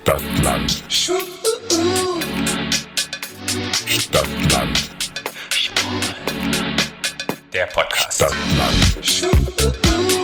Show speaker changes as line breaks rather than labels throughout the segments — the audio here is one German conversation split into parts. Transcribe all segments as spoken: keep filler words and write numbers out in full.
Stadtland. Stadtland.
Der Podcast.
Stadtland. Stadtland.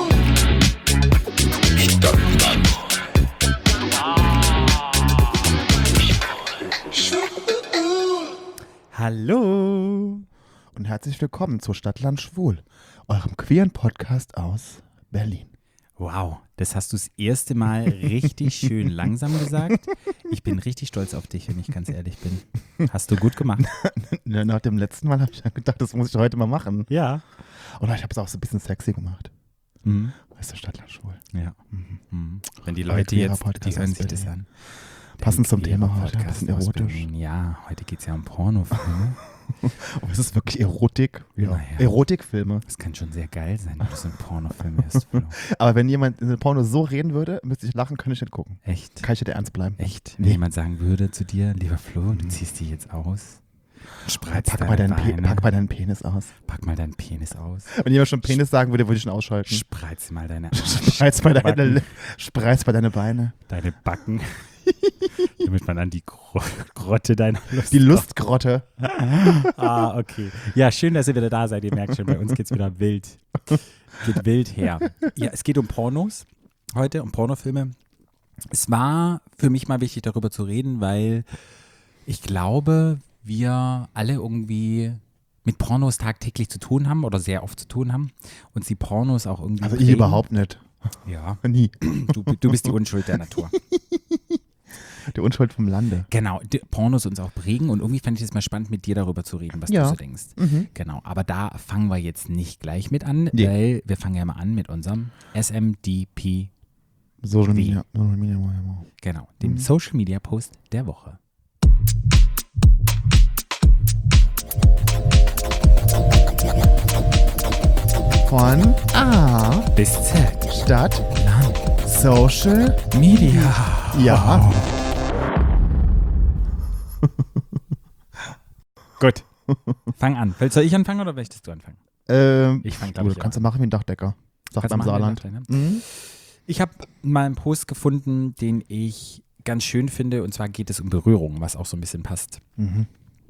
Hallo und herzlich willkommen zu Stadtland Schwul, eurem queeren Podcast aus Berlin.
Wow, das hast du das erste Mal richtig schön langsam gesagt. Ich bin richtig stolz auf dich, wenn ich ganz ehrlich bin. Hast du gut gemacht.
Nach dem letzten Mal habe ich gedacht, das muss ich heute mal machen.
Ja.
Und ich habe es auch so ein bisschen sexy gemacht.
Mhm.
Weißt du, Stadtland Schwul.
Ja. Mhm. Mhm. Wenn die
Ein
Leute
queerer
jetzt,
Podcast
die hören
aus
sich das
Berlin.
an.
Passend zum
queerer
Thema heute, ein
Podcast
bisschen
aus
erotisch.
Berlin. Ja, heute geht es ja um Pornofilme.
Oh, ist es wirklich Erotik? Ja.
Naja.
Erotikfilme.
Das kann schon sehr geil sein, wenn du so einen Pornofilm hörst. Flo.
Aber wenn jemand in einem Porno so reden würde, müsste ich lachen, könnte ich nicht gucken.
Echt?
Kann ich nicht ernst bleiben?
Echt?
Nee.
Wenn jemand sagen würde zu dir, lieber Flo, du ziehst dich jetzt aus, spreizt
Pack
deine
mal, deinen Pe-
Beine,
pack mal deinen Penis aus.
pack mal deinen Penis aus,
Wenn jemand schon Penis sagen würde, würde ich ihn ausschalten.
spreiz mal deine
Spreiz mal deine,
Backen.
spreiz mal deine Beine.
deine Backen, damit man an die Gro Grotte deiner Lust
Die Lustgrotte.
Ah, okay. Ja, schön, dass ihr wieder da seid. Ihr merkt schon, bei uns geht's wieder wild. Geht wild her. Ja, es geht um Pornos heute, um Pornofilme. Es war für mich mal wichtig, darüber zu reden, weil ich glaube, wir alle irgendwie mit Pornos tagtäglich zu tun haben oder sehr oft zu tun haben und die Pornos auch irgendwie
Also ich
prägen.
überhaupt nicht.
Ja,
Nie.
du, du bist die Unschuld der Natur.
Die Unschuld vom Lande.
Genau, die Pornos uns auch prägen und irgendwie fand ich es mal spannend, mit dir darüber zu reden, was
Ja.
du so denkst.
Mhm.
Genau, aber da fangen wir jetzt nicht gleich mit an,
Nee.
weil wir fangen ja mal an mit unserem S M D P,
Social
Wie?
Media. Social Media. Media.
genau, dem
Mhm.
Social Media Post der Woche.
Von A.
Bis Z.
Stadt.
Land.
Social.
Media.
Ja.
Gut. Fang an. Soll ich anfangen oder möchtest du anfangen?
Ähm,
Ich fange,
du,
glaube ich,
kannst du
an.
machen wie ein Dachdecker. Sagt
Kannst du
am
machen,
Saarland.
wenn ich
Mhm.
Ich habe mal einen Post gefunden, den ich ganz schön finde, und zwar geht es um Berührung, was auch so ein bisschen passt.
Mhm.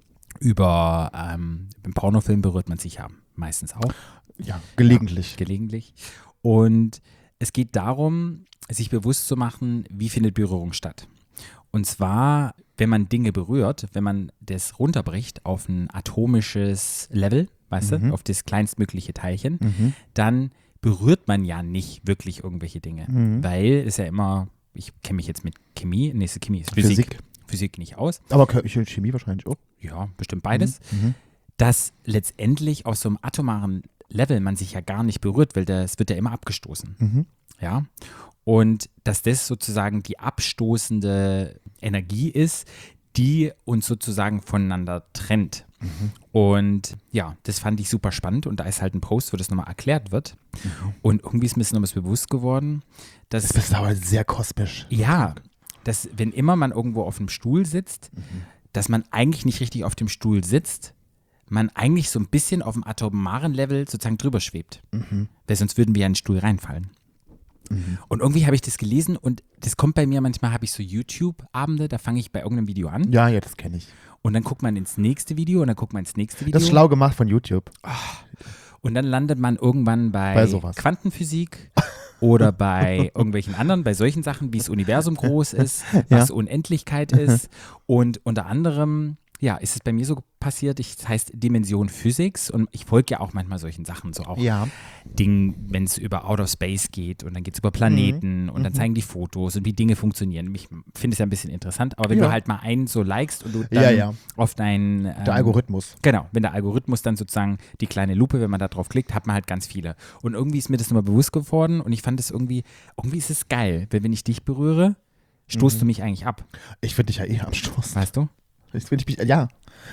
Über, ähm, im Pornofilm berührt man sich ja meistens auch.
Ja, gelegentlich.
Gelegentlich. Und es geht darum, sich bewusst zu machen, wie findet Berührung statt. Und zwar, wenn man Dinge berührt, wenn man das runterbricht auf ein atomisches Level, weißt
Mhm.
du, auf das kleinstmögliche Teilchen,
Mhm.
dann berührt man ja nicht wirklich irgendwelche Dinge.
Mhm.
Weil es ja immer, ich kenne mich jetzt mit Chemie, nächste Chemie ist Physik.
Physik.
Physik nicht aus.
Aber Chemie wahrscheinlich auch.
Ja, bestimmt beides.
Mhm.
Dass letztendlich auf so einem atomaren Level man sich ja gar nicht berührt, weil das wird ja immer abgestoßen.
Mhm.
Ja. Und dass das sozusagen die abstoßende Energie ist, die uns sozusagen voneinander trennt.
Mhm.
Und ja, das fand ich super spannend und da ist halt ein Post, wo das nochmal erklärt wird.
Mhm.
Und irgendwie ist mir das nochmal bewusst geworden, dass
Das ist aber sehr kosmisch.
ja, dass wenn immer man irgendwo auf einem Stuhl sitzt,
Mhm.
dass man eigentlich nicht richtig auf dem Stuhl sitzt, man eigentlich so ein bisschen auf dem atomaren Level sozusagen drüber schwebt.
Mhm.
Weil sonst würden wir ja in den Stuhl reinfallen.
Mhm.
Und irgendwie habe ich das gelesen und das kommt bei mir, manchmal habe ich so YouTube-Abende, da fange ich bei irgendeinem Video an
Ja, ja, das kenne ich.
und dann guckt man ins nächste Video und dann guckt man ins nächste Video.
Das ist schlau gemacht von YouTube.
Und dann landet man irgendwann bei,
Bei sowas.
Quantenphysik oder bei irgendwelchen anderen, bei solchen Sachen, wie das Universum groß ist, was Unendlichkeit ist. Und unter anderem, ja, ist es bei mir so passiert, ich, das heißt Dimension Physics und ich folge ja auch manchmal solchen Sachen, so auch
Ja.
Ding, wenn es über Outer Space geht und dann geht es über Planeten
Mhm.
und dann zeigen die Fotos und wie Dinge funktionieren. Ich finde es ja ein bisschen interessant, aber wenn
Ja.
du halt mal einen so likest und du dann
Ja, ja.
auf deinen ähm,
Der Algorithmus.
Genau, wenn der Algorithmus dann sozusagen die kleine Lupe, wenn man da drauf klickt, hat man halt ganz viele. Und irgendwie ist mir das nochmal bewusst geworden und ich fand es irgendwie, irgendwie ist es geil, weil wenn ich dich berühre, stoßt
Mhm.
du mich eigentlich ab,
Ich finde dich ja eh abstoßen.
weißt du?
Ich finde dich, ja.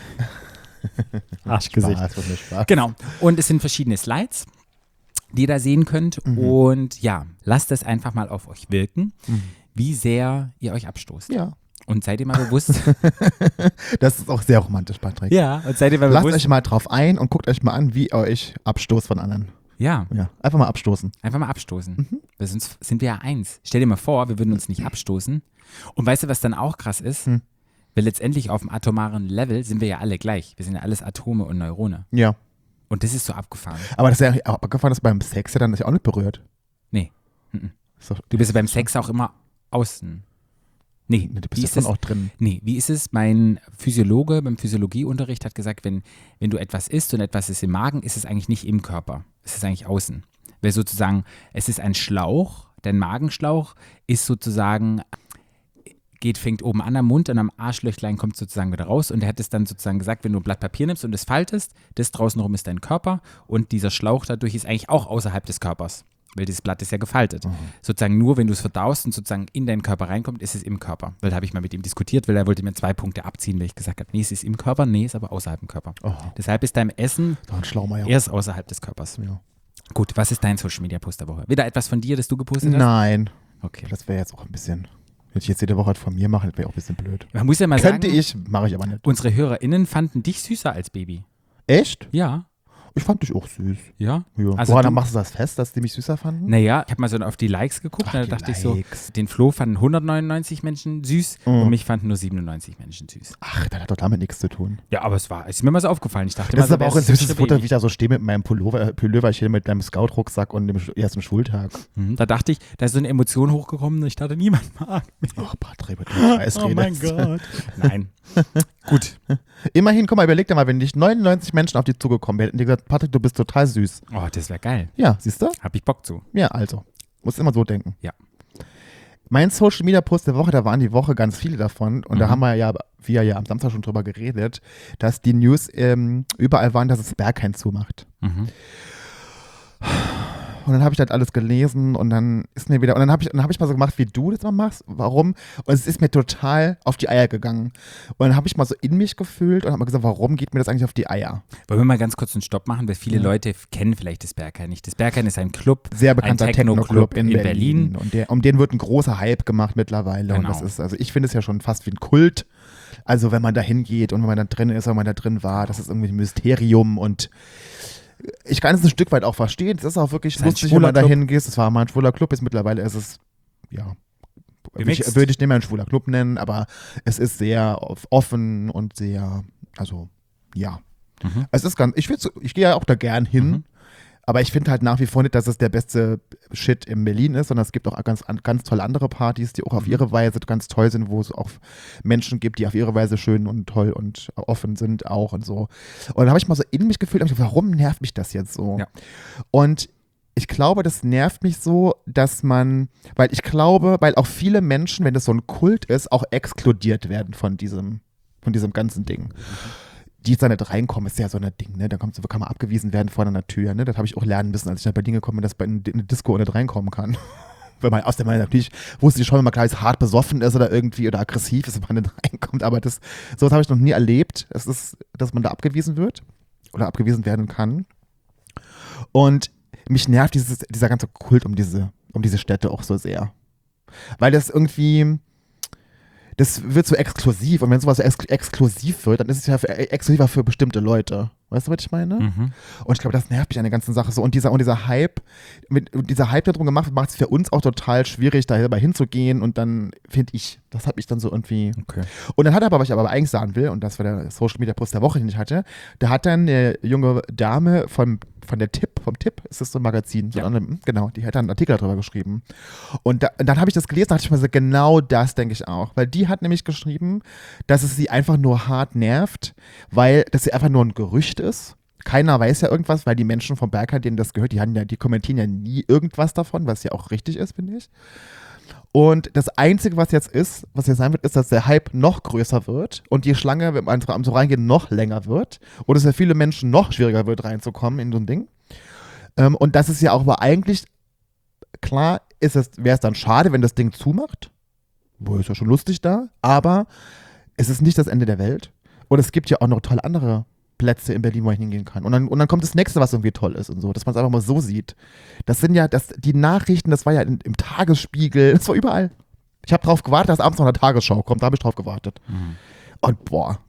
Arschgesicht.
Spaß, wird mir Spaß.
Genau, und es sind verschiedene Slides, die ihr da sehen könnt
Mhm.
und ja, lasst es einfach mal auf euch wirken,
Mhm.
wie sehr ihr euch abstoßt.
Ja.
Und seid ihr mal bewusst,
Das ist auch sehr romantisch, Patrick.
ja, und seid ihr mal
Lasst
bewusst,
euch mal drauf ein und guckt euch mal an, wie ihr euch abstoßt von anderen
Ja,
Ja, einfach mal abstoßen.
einfach mal abstoßen.
Mhm.
Weil sonst sind wir ja eins. Stell dir mal vor, wir würden uns nicht abstoßen. Und weißt du, was dann auch krass ist?
Hm.
Weil letztendlich auf dem atomaren Level sind wir ja alle gleich. Wir sind ja alles Atome und Neurone.
Ja.
Und das ist so abgefahren.
Aber das ist ja auch abgefahren, dass beim Sex ja dann das ja auch nicht berührt.
Nee. Mhm.
Ist doch-
Du bist ja beim Sex auch immer außen. Nee,
Nee, du
wie
bist ja
ist
schon
es?
auch drin.
Nee, wie ist es? Mein Physiologe beim Physiologieunterricht hat gesagt, wenn, wenn du etwas isst und etwas ist im Magen, ist es eigentlich nicht im Körper. Es ist eigentlich außen. Weil sozusagen, es ist ein Schlauch, dein Magenschlauch ist sozusagen, geht, fängt oben an am Mund und am Arschlöchlein kommt sozusagen wieder raus. Und er hat es dann sozusagen gesagt, wenn du ein Blatt Papier nimmst und es faltest, das draußen rum ist dein Körper und dieser Schlauch dadurch ist eigentlich auch außerhalb des Körpers. Weil dieses Blatt ist ja gefaltet. Sozusagen nur, wenn du es verdaust und sozusagen in deinen Körper reinkommt, ist es im Körper. Weil da habe ich mal mit ihm diskutiert, weil er wollte mir zwei Punkte abziehen, weil ich gesagt habe, nee, es ist im Körper, nee, es ist aber außerhalb dem Körper.
Oh,
Deshalb ist dein Essen
doch ein Schlaumeier.
erst außerhalb des Körpers.
Ja.
Gut, was ist dein Social Media Post der Woche? Wieder etwas von dir, das du gepostet hast?
Nein.
Okay.
Das wäre jetzt auch ein bisschen. Wenn ich jetzt jede Woche was von mir mache, das wäre auch ein bisschen blöd.
Man muss ja mal
Könnte
sagen,
ich, mache ich aber nicht.
unsere HörerInnen fanden dich süßer als Baby.
Echt?
Ja.
Ich fand dich auch süß.
Ja?
Ja.
Also
Woran
du-
machst du das fest, dass die mich süßer fanden?
Naja, ich habe mal so auf die Likes geguckt
Ach,
und da
die
dachte ich so,
Likes.
den Flo fanden hundertneunundneunzig Menschen süß
Mhm.
und mich fanden nur siebenundneunzig Menschen süß.
Ach, das hat doch damit nichts zu tun.
Ja, aber es war, es ist mir mal so aufgefallen. Ich dachte
Das ist
mal,
aber
so,
auch
wer
ein
ist das
süßes
süße
Foto,
Baby?
wie ich da so stehe mit meinem Pullover, Pulloverchen, mit meinem Scout-Rucksack und dem Sch- ersten Schultag.
Mhm, da dachte ich, da ist so eine Emotion hochgekommen und ich dachte, niemand mag mich.
Ach, Patrick, mit dem Scheiß
Oh mein
redest.
Gott. Nein. Gut.
Immerhin, guck mal, überleg dir mal, wenn nicht neunundneunzig Menschen auf dich zugekommen wären, hätten die gesagt, Patrick, du bist total süß.
Oh, das wäre geil.
Ja, siehst du?
Hab ich Bock zu.
Ja, also. Muss immer so denken.
Ja.
Mein Social Media Post der Woche, da waren die Woche ganz viele davon. Und da
Mhm.
haben wir ja, wir ja am Samstag schon drüber geredet, dass die News ähm, überall waren, dass es Berghain zumacht.
Mhm.
Und dann habe ich das alles gelesen und dann ist mir wieder, und dann habe ich, dann hab ich mal so gemacht, wie du das mal machst. Warum? Und es ist mir total auf die Eier gegangen. Und dann habe ich mal so in mich gefühlt und habe mal gesagt, warum geht mir das eigentlich auf die Eier?
Wollen wir mal ganz kurz einen Stopp machen, weil viele
Ja.
Leute f- kennen vielleicht das Berghain nicht. Das Berghain ist ein Club,
Sehr bekannter
ein
Techno-Club
Techno-Club
in,
in
Berlin.
Berlin.
Und der, um den wird ein großer Hype gemacht mittlerweile. Und
Genau.
das ist, also ich finde es ja schon fast wie ein Kult. Also wenn man da hingeht und wenn man da drin ist, wenn man da drin war, das ist irgendwie ein Mysterium und ich kann es ein Stück weit auch verstehen. Es ist auch wirklich
Es ist ein
lustig, wenn man da
schwuler Club.
hingehst. Es war mal ein schwuler Club, ist mittlerweile ist es, ja, würde ich,
Gemixt.
würde ich nicht mehr ein schwuler Club nennen, aber es ist sehr offen und sehr, also ja.
Mhm.
Es ist ganz, ich, find's- ich gehe ja auch da gern hin,
Mhm.
aber ich finde halt nach wie vor nicht, dass es der beste Shit in Berlin ist, sondern es gibt auch ganz, ganz tolle andere Partys, die auch auf
Mhm.
ihre Weise ganz toll sind, wo es auch Menschen gibt, die auf ihre Weise schön und toll und offen sind auch und so. Und dann habe ich mal so in mich gefühlt, hab ich gedacht, warum nervt mich das jetzt so?
Ja.
Und ich glaube, das nervt mich so, dass man, weil ich glaube, weil auch viele Menschen, wenn das so ein Kult ist, auch exkludiert werden von diesem, von diesem ganzen Ding. Die jetzt da nicht reinkommen, ist ja so ein Ding, ne? Da kommt, kann man abgewiesen werden vor einer Tür, ne? Das habe ich auch lernen müssen, als ich nach Berlin gekommen bin, dass man in eine Disco nicht reinkommen kann. Wenn man aus der Meinung natürlich wusste ich schon, wenn man gleich hart besoffen ist oder irgendwie oder aggressiv ist, wenn man nicht reinkommt, aber das, sowas habe ich noch nie erlebt, es ist, dass man da abgewiesen wird oder abgewiesen werden kann. Und mich nervt dieses, dieser ganze Kult um diese, um diese Städte auch so sehr. Weil das irgendwie, das wird so exklusiv und wenn sowas so ex exklusiv wird, dann ist es ja für, exklusiver für bestimmte Leute. Weißt du, was ich meine?
Mhm.
Und ich glaube, das nervt mich an der ganzen Sache so. Und dieser, und dieser Hype, mit, und dieser Hype, der drum gemacht wird, macht es für uns auch total schwierig, da selber hinzugehen. Und dann finde ich, das hat mich dann so irgendwie.
Okay.
Und dann hat er aber, was ich aber eigentlich sagen will, und das war der Social Media Post der Woche, den ich hatte, da hat dann eine junge Dame vom, von der Tipp, vom Tipp, ist das so ein Magazin, so
Ja.
ein, genau, die hat dann einen Artikel darüber geschrieben. Und, da, und dann habe ich das gelesen, da dachte ich mir so, genau das denke ich auch. Weil die hat nämlich geschrieben, dass es sie einfach nur hart nervt, weil das sie einfach nur ein Gerücht ist. Keiner weiß ja irgendwas, weil die Menschen vom Berghain, denen das gehört, die, haben ja, die kommentieren ja nie irgendwas davon, was ja auch richtig ist, finde ich. Und das Einzige, was jetzt ist, was jetzt sein wird, ist, dass der Hype noch größer wird und die Schlange, wenn man so reingeht, noch länger wird und es für viele Menschen noch schwieriger wird, reinzukommen in so ein Ding. Ähm, und das ist ja auch aber eigentlich, klar, ist es, wäre es dann schade, wenn das Ding zumacht. Wo ist ja schon lustig da, aber es ist nicht das Ende der Welt. Und es gibt ja auch noch tolle andere Plätze in Berlin, wo ich hingehen kann. Und dann, und dann kommt das nächste, was irgendwie toll ist und so, dass man es einfach mal so sieht. Das sind ja, das, die Nachrichten, das war ja in, im Tagesspiegel, das war überall. Ich habe drauf gewartet, dass abends noch eine Tagesschau kommt, da habe ich drauf gewartet.
Mhm.
Und boah,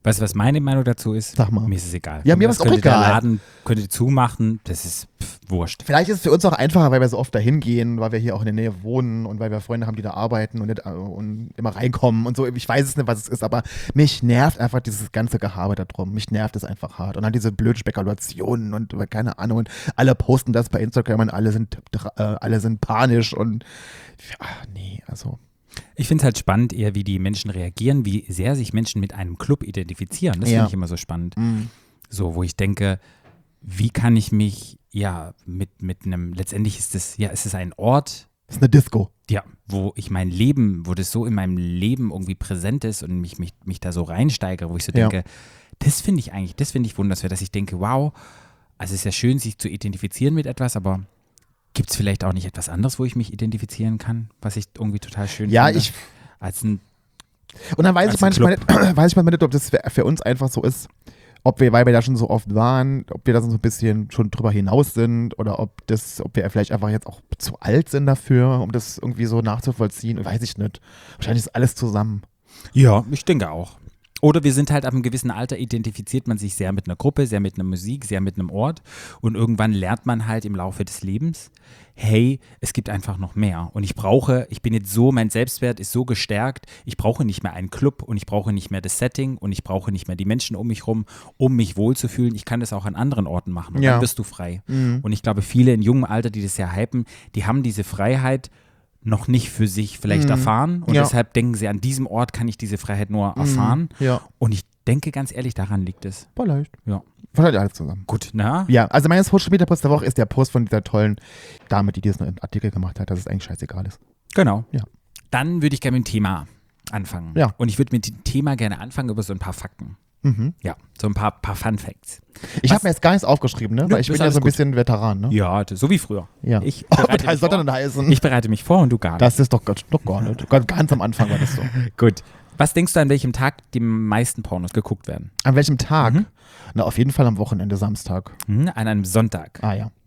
Weißt du, was meine Meinung dazu ist?
Sag mal.
Mir ist es egal.
Ja, mir
Das
ist auch
könnte der
egal.
Laden könnte zumachen, das ist pff, wurscht.
Vielleicht ist es für uns auch einfacher, weil wir so oft dahin gehen, weil wir hier auch in der Nähe wohnen und weil wir Freunde haben, die da arbeiten und, nicht, äh, und immer reinkommen und so. Ich weiß es nicht, was es ist, aber mich nervt einfach dieses ganze Gehabe da drum. Mich nervt es einfach hart. Und dann diese blöden Spekulationen und keine Ahnung. Und alle posten das bei Instagram und alle sind, äh, alle sind panisch und ach, nee, also.
Ich finde es halt spannend, eher wie die Menschen reagieren, wie sehr sich Menschen mit einem Club identifizieren. Das
Ja.
finde ich immer so spannend.
Mm.
So, wo ich denke, wie kann ich mich, ja, mit, mit einem, letztendlich ist es, ja, es ist ein Ort,
Das ist eine Disco.
ja, wo ich mein Leben, wo das so in meinem Leben irgendwie präsent ist und mich, mich, mich da so reinsteigere, wo ich so
Ja.
denke, das finde ich eigentlich, das finde ich wundernswert, dass ich denke, wow, also es ist ja schön, sich zu identifizieren mit etwas, aber gibt es vielleicht auch nicht etwas anderes, wo ich mich identifizieren kann, was ich irgendwie total schön
Ja,
finde?
ich.
Als ein,
Und dann weiß
Als
ich manchmal
Club.
nicht, weiß ich manchmal nicht, ob das für, für uns einfach so ist, ob wir, weil wir da schon so oft waren, ob wir da so ein bisschen schon drüber hinaus sind oder ob das, ob wir vielleicht einfach jetzt auch zu alt sind dafür, um das irgendwie so nachzuvollziehen, weiß ich nicht. Wahrscheinlich ist alles zusammen.
ja, ich denke auch. Oder wir sind halt ab einem gewissen Alter, identifiziert man sich sehr mit einer Gruppe, sehr mit einer Musik, sehr mit einem Ort und irgendwann lernt man halt im Laufe des Lebens, hey, es gibt einfach noch mehr und ich brauche, ich bin jetzt so, mein Selbstwert ist so gestärkt, ich brauche nicht mehr einen Club und ich brauche nicht mehr das Setting und ich brauche nicht mehr die Menschen um mich rum, um mich wohlzufühlen, ich kann das auch an anderen Orten machen und
Ja.
dann bist du frei.
Mhm.
Und ich glaube, viele in jungem Alter, die das ja hypen, die haben diese Freiheit noch nicht für sich vielleicht
Mhm.
erfahren und
Ja.
deshalb denken sie, an diesem Ort kann ich diese Freiheit nur erfahren.
Ja,
Und ich denke ganz ehrlich, daran liegt es.
vielleicht.
Ja.
Wahrscheinlich alles zusammen.
Gut, na?
Ja, also mein Social Media Post der Woche ist der Post von dieser tollen Dame, die diesen Artikel gemacht hat, dass es eigentlich scheißegal ist.
Genau.
Ja.
Dann würde ich gerne mit dem Thema anfangen.
Ja.
Und ich würde mit dem Thema gerne anfangen über so ein paar Fakten.
Mhm.
Ja, so ein paar, paar Fun Facts.
Ich
Was-
habe mir jetzt gar nichts aufgeschrieben, ne?
Nö,
Weil ich
ist
bin ja
alles
so ein
gut.
bisschen Veteran, ne?
Ja, das- so wie früher.
Ja.
Ich
Oh,
bereite,
das
mich
soll
vor,
dann heißen.
ich bereite mich vor und du gar nicht.
Das ist doch, Gott- doch gar nicht. Ganz- Ganz am Anfang war das so.
Gut. Was denkst du, an welchem Tag die meisten Pornos geguckt werden?
An welchem Tag?
Mhm.
Na, auf jeden Fall am Wochenende, Samstag.
Hm, an einem Sonntag.
Ah ja.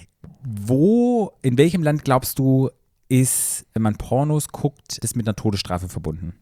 Wo, in welchem Land glaubst du, ist, wenn man Pornos guckt, das mit einer Todesstrafe verbunden?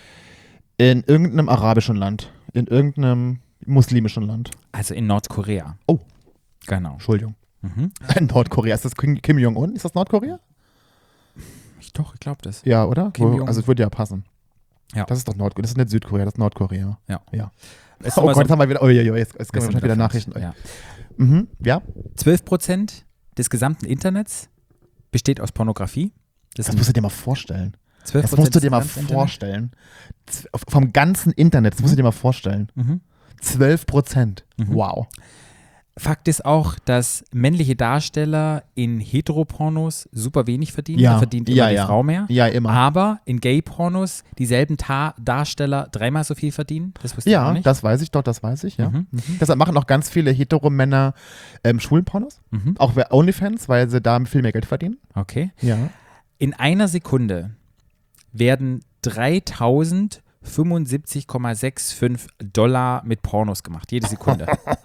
In irgendeinem arabischen Land. In irgendeinem muslimischen Land.
Also in Nordkorea.
Oh.
Genau.
Entschuldigung.
Mhm.
In Nordkorea. Ist das Kim, Kim Jong-un? Ist das Nordkorea?
Ich, doch, ich glaube das.
Ja, oder?
Kim
Wo,
Jong-
also es würde ja passen.
Ja.
Das ist doch Nordkorea. Das ist nicht Südkorea, das ist Nordkorea.
Ja.
ja.
Es
Oh
war
Gott,
so-
jetzt haben wir wieder, oh, ja, ja, jetzt, jetzt
wir
kommen
sind
wieder
wieder
Nachrichten.
Ja.
Mhm. Ja,
zwölf Prozent des gesamten Internets besteht aus Pornografie.
das musst du dir mal vorstellen.
zwölf
Das
Prozent
musst du
des
dir mal
gesamten Internets.
vorstellen. Z- Vom ganzen Internet, das musst du dir mal vorstellen.
Mhm.
zwölf Prozent.
Mhm.
Wow.
Fakt ist auch, dass männliche Darsteller in Heteropornos super wenig verdienen.
Ja.
Da verdient immer
Ja,
die
ja.
Frau mehr.
Ja, immer.
Aber in Gay-Pornos dieselben Ta- Darsteller dreimal so viel verdienen. Das wusste ich auch
Ja,
nicht.
das weiß ich doch, das weiß ich, ja.
Mhm.
Mhm. Deshalb machen auch ganz viele Hetero-Männer ähm, Schwulenpornos.
Mhm.
Auch bei OnlyFans, weil sie da viel mehr Geld verdienen.
Okay.
Ja.
In einer Sekunde werden dreitausendfünfundsiebzig Komma fünfundsechzig Dollar mit Pornos gemacht. Jede Sekunde.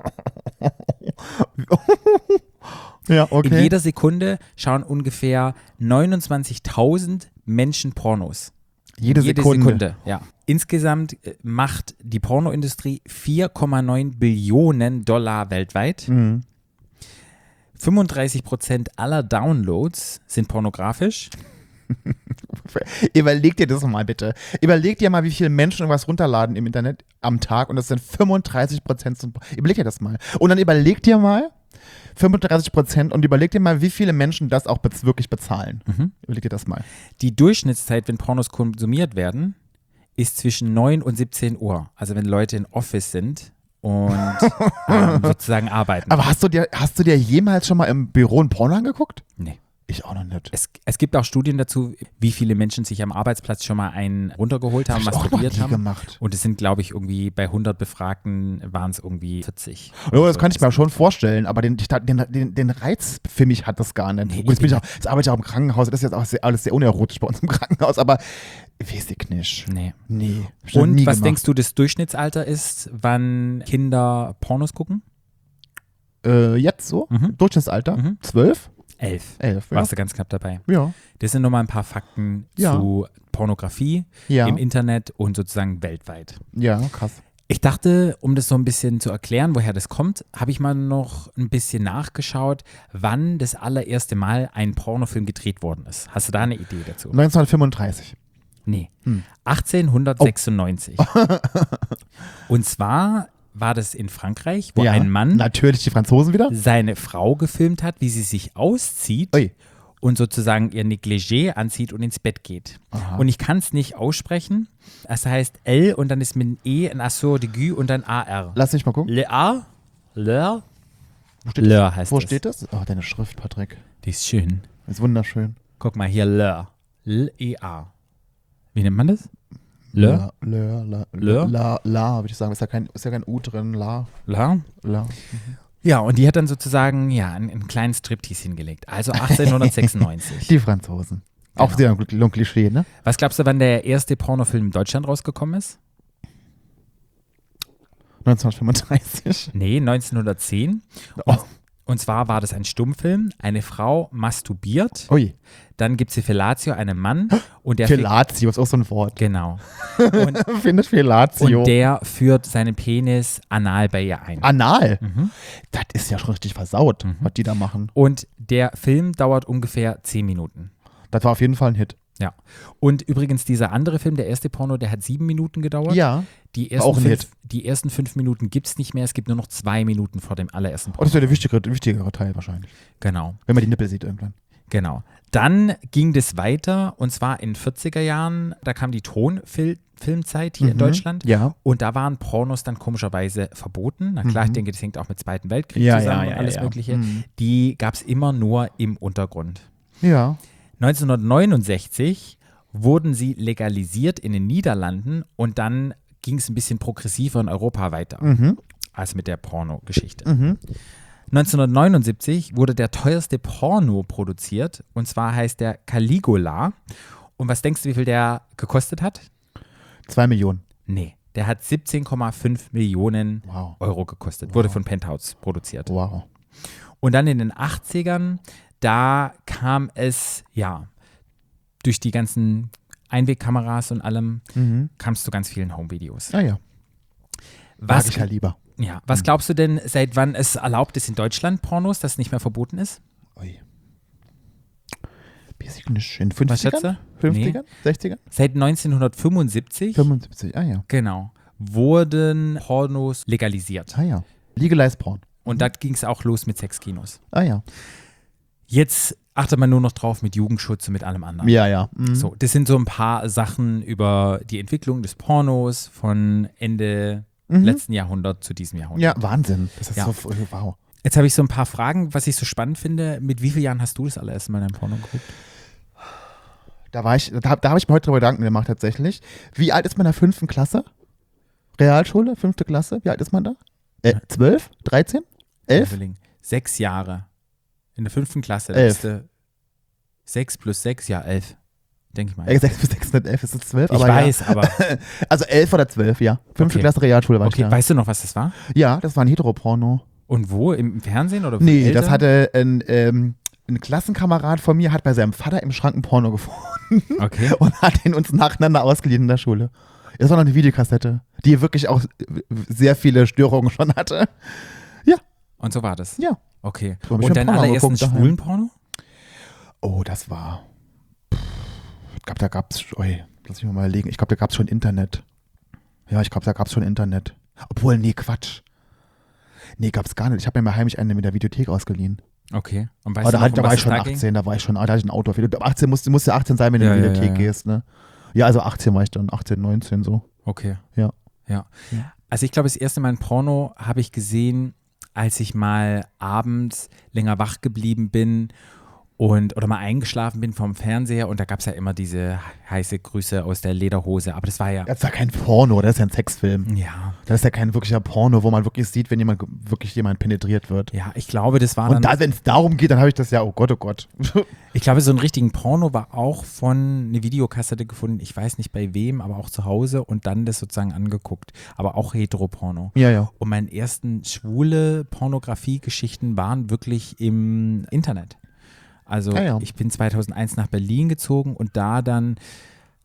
Ja,
In
okay.
jeder Sekunde schauen ungefähr neunundzwanzigtausend Menschen Pornos.
Jede,
Jede
Sekunde.
Sekunde, ja. Insgesamt äh, macht die Pornoindustrie vier Komma neun Billionen Dollar weltweit.
Mhm.
fünfunddreißig Prozent aller Downloads sind pornografisch.
Überleg dir das mal bitte. Überleg dir mal, wie viele Menschen irgendwas runterladen im Internet am Tag und das sind fünfunddreißig Prozent. Sind, überleg dir das mal. Und dann überleg dir mal, fünfunddreißig Prozent und überleg dir mal, wie viele Menschen das auch bez- wirklich bezahlen.
Mhm.
Überleg dir das mal.
Die Durchschnittszeit, wenn Pornos konsumiert werden, ist zwischen neun und siebzehn Uhr. Also wenn Leute in Office sind und ähm, sozusagen arbeiten.
Aber hast du dir, hast du dir jemals schon mal im Büro ein Porno angeguckt?
Nee.
Ich auch noch nicht.
Es, es gibt auch Studien dazu, wie viele Menschen sich am Arbeitsplatz schon mal einen runtergeholt haben,
Hab ich auch noch
masturbiert
nie
haben.
gemacht.
Und es sind, glaube ich, irgendwie bei hundert Befragten waren es irgendwie vierzig.
Ja, das kann ich mir schon vorstellen, aber den, den, den, den Reiz für mich hat das gar nicht.
Nee,
Gut, jetzt, bin ich auch, jetzt arbeite ich auch im Krankenhaus, das ist jetzt auch sehr, alles sehr unerotisch bei uns im Krankenhaus, aber weiß ich nicht.
Nee.
Nee. hab ich noch
Und
nie
was
gemacht.
denkst du, das Durchschnittsalter ist, wann Kinder Pornos gucken?
Äh, jetzt so?
Mhm.
Durchschnittsalter?
Mhm.
Zwölf?
Elf.
Elf, ja.
Warst du ganz knapp dabei.
Ja.
Das sind nochmal ein paar Fakten
Ja.
zu Pornografie
Ja.
im Internet und sozusagen weltweit.
Ja, krass.
Ich dachte, um das so ein bisschen zu erklären, woher das kommt, habe ich mal noch ein bisschen nachgeschaut, wann das allererste Mal ein Pornofilm gedreht worden ist. Hast du da eine Idee dazu?
neunzehnhundertfünfunddreißig.
Nee.
Hm.
achtzehnhundertsechsundneunzig. Oh. Und zwar war das in Frankreich, wo
Ja,
ein Mann
natürlich die Franzosen wieder.
seine Frau gefilmt hat, wie sie sich auszieht
Ui.
und sozusagen ihr Negligé anzieht und ins Bett geht.
Aha.
Und ich kann es nicht aussprechen. Es heißt L und dann ist mit einem E ein Assur d'aigu und dann A R.
Lass mich mal gucken.
Le A? Le?
Wo steht
Le
das?
heißt
Wo
das.
steht das? Oh, deine Schrift, Patrick.
Die ist schön.
Ist wunderschön.
Guck mal hier, Le. L-E-A. Wie nennt man das? Le?
Le, la,
Le?
la, la, würde ich sagen. Ist ja kein, ist ja kein U drin. La,
La?
la.
Ja, und die hat dann sozusagen ja, einen, einen kleinen Striptease hingelegt. Also achtzehnhundertsechsundneunzig.
Die Franzosen. Auch
Genau.
sehr ein Klischee, ne?
Was glaubst du, wann der erste Pornofilm in Deutschland rausgekommen ist?
neunzehnhundertfünfunddreißig.
Nee, neunzehnhundertzehn.
Oh.
Und zwar war das ein Stummfilm. Eine Frau masturbiert.
Ui.
Dann gibt es die Fellatio, einen Mann. Und der
Fellatio ist auch so ein Wort.
Genau. Und,
Findet Fellatio.
und der führt seinen Penis anal bei ihr ein.
Anal.
Mhm.
Das ist ja schon richtig versaut,
Mhm.
was die da machen.
Und der Film dauert ungefähr zehn Minuten.
Das war auf jeden Fall ein Hit.
Ja. Und übrigens dieser andere Film, der erste Porno, der hat sieben Minuten gedauert.
Ja.
Die
War
ersten,
auch ein
fünf,
Hit.
die ersten fünf Minuten gibt es nicht mehr. Es gibt nur noch zwei Minuten vor dem allerersten
Oh,
Porno.
das wäre der wichtigere, wichtigere Teil wahrscheinlich.
Genau,
Wenn man die Nippel sieht irgendwann.
genau. Dann ging das weiter und zwar in den vierziger Jahren. Da kam die Tonfilmzeit hier in
Mhm.
Deutschland.
Ja.
Und da waren Pornos dann komischerweise verboten. Na klar,
Mhm.
ich denke, das hängt auch mit dem Zweiten Weltkrieg
Ja,
zusammen
ja, ja,
und alles
ja.
Mögliche.
Mhm.
Die gab es immer nur im Untergrund.
Ja.
neunzehnhundertneunundsechzig wurden sie legalisiert in den Niederlanden und dann ging es ein bisschen progressiver in Europa weiter,
Mhm.
als mit der Porno-Geschichte.
Mhm.
neunzehnhundertneunundsiebzig wurde der teuerste Porno produziert und zwar heißt der Caligula. Und was denkst du, wie viel der gekostet hat?
Zwei Millionen.
Nee, der hat siebzehn Komma fünf Millionen
Wow.
Euro gekostet. Wurde
Wow.
von Penthouse produziert.
Wow.
Und dann in den achtzigern, da kam es, ja, durch die ganzen Einwegkameras und allem,
Mhm.
kam es zu ganz vielen Home-Videos.
Ah ja.
Was,
Mag ich ja lieber.
ja, was glaubst du denn, seit wann es erlaubt ist in Deutschland Pornos, dass es nicht mehr verboten ist?
Ui. Weiß ich nicht. In
Was
fünfzigern?
schätzt du?
fünfzigern? sechzigern?
Seit neunzehnhundertfünfundsiebzig,
fünfundsiebzig. Ah ja.
genau, wurden Pornos legalisiert.
Ah ja. Legalized Porn.
Und da ging es auch los mit Sexkinos.
Ah ja.
Jetzt achtet man nur noch drauf mit Jugendschutz und mit allem anderen.
Ja, ja. Mhm.
So, das sind so ein paar Sachen über die Entwicklung des Pornos von Ende
Mhm.
letzten Jahrhundert zu diesem Jahrhundert.
Ja, Wahnsinn. Das ist
Ja.
so, wow.
Jetzt habe ich so ein paar Fragen, was ich so spannend finde. Mit wie vielen Jahren hast du das allererste Mal in Porno geguckt?
Da war ich, da, da habe ich mir heute drüber Gedanken gemacht tatsächlich. Wie alt ist man in der fünften Klasse? Realschule, fünfte Klasse? Wie alt ist man da? Äh, zwölf? dreizehn? elf?
Überlegen. Sechs Jahre. In der fünften Klasse. Da
Elf.
bist du sechs plus sechs, ja, elf. Denke ich mal.
Äh, sechs bis sechshundertelf ist es zwölf.
ich
aber
weiß,
Ja.
aber
Also elf oder zwölf, ja. Fünfte
Okay.
Klasse Realschule war ich
okay,
da.
weißt du noch, was das war?
Ja, das war ein Heteroporno.
Und wo? Im, im Fernsehen oder von
Nee,
Eltern?
das hatte ein, ähm, ein Klassenkamerad von mir, hat bei seinem Vater im Schrank ein Porno gefunden
Okay.
und hat ihn uns nacheinander ausgeliehen in der Schule. Das war noch eine Videokassette, die wirklich auch sehr viele Störungen schon hatte.
Und so war das?
Ja.
Okay.
So hab ich
Und
schon
dein
Porno
allerersten
geguckt daheim.
schwulen Porno?
Oh, das war. Pff, ich glaube, da gab es. Ui, lass mich mal überlegen. Ich glaube, da gab es schon Internet. Ja, ich glaube, da gab es schon Internet. Obwohl, nee, Quatsch. Nee, gab es gar nicht. Ich habe mir mal heimlich eine mit der Videothek ausgeliehen.
Okay. Und weißt
Aber da,
du noch,
halt,
um
da war
was
ich
es
schon
da ging?
achtzehn, da war ich schon, da hatte ich ein Auto. Ab achtzehn musst, musst du achtzehn sein, wenn du
Ja,
in die
ja,
Videothek
ja, ja.
gehst, ne? Ja, also achtzehn war ich dann, achtzehn, neunzehn so.
Okay.
Ja.
Ja.
Ja.
Also ich glaube, das erste Mal ein Porno habe ich gesehen, als ich mal abends länger wach geblieben bin und oder mal eingeschlafen bin vom Fernseher und da gab es ja immer diese heiße Grüße aus der Lederhose, aber das war ja,
Das ist ja kein Porno, das ist ja ein Sexfilm.
ja,
Das ist ja kein wirklicher Porno, wo man wirklich sieht, wenn jemand wirklich jemand penetriert wird.
ja, ich glaube, das war
Und
dann,
da, wenn es darum geht, dann habe ich das ja, oh Gott, oh Gott.
ich glaube, so einen richtigen Porno war auch von eine Videokassette gefunden, ich weiß nicht bei wem, aber auch zu Hause und dann das sozusagen angeguckt, aber auch Heteroporno.
Ja, ja.
Und meine ersten schwule Pornografie-Geschichten waren wirklich im Internet. Also
Ah ja.
ich bin zweitausendeins nach Berlin gezogen und da dann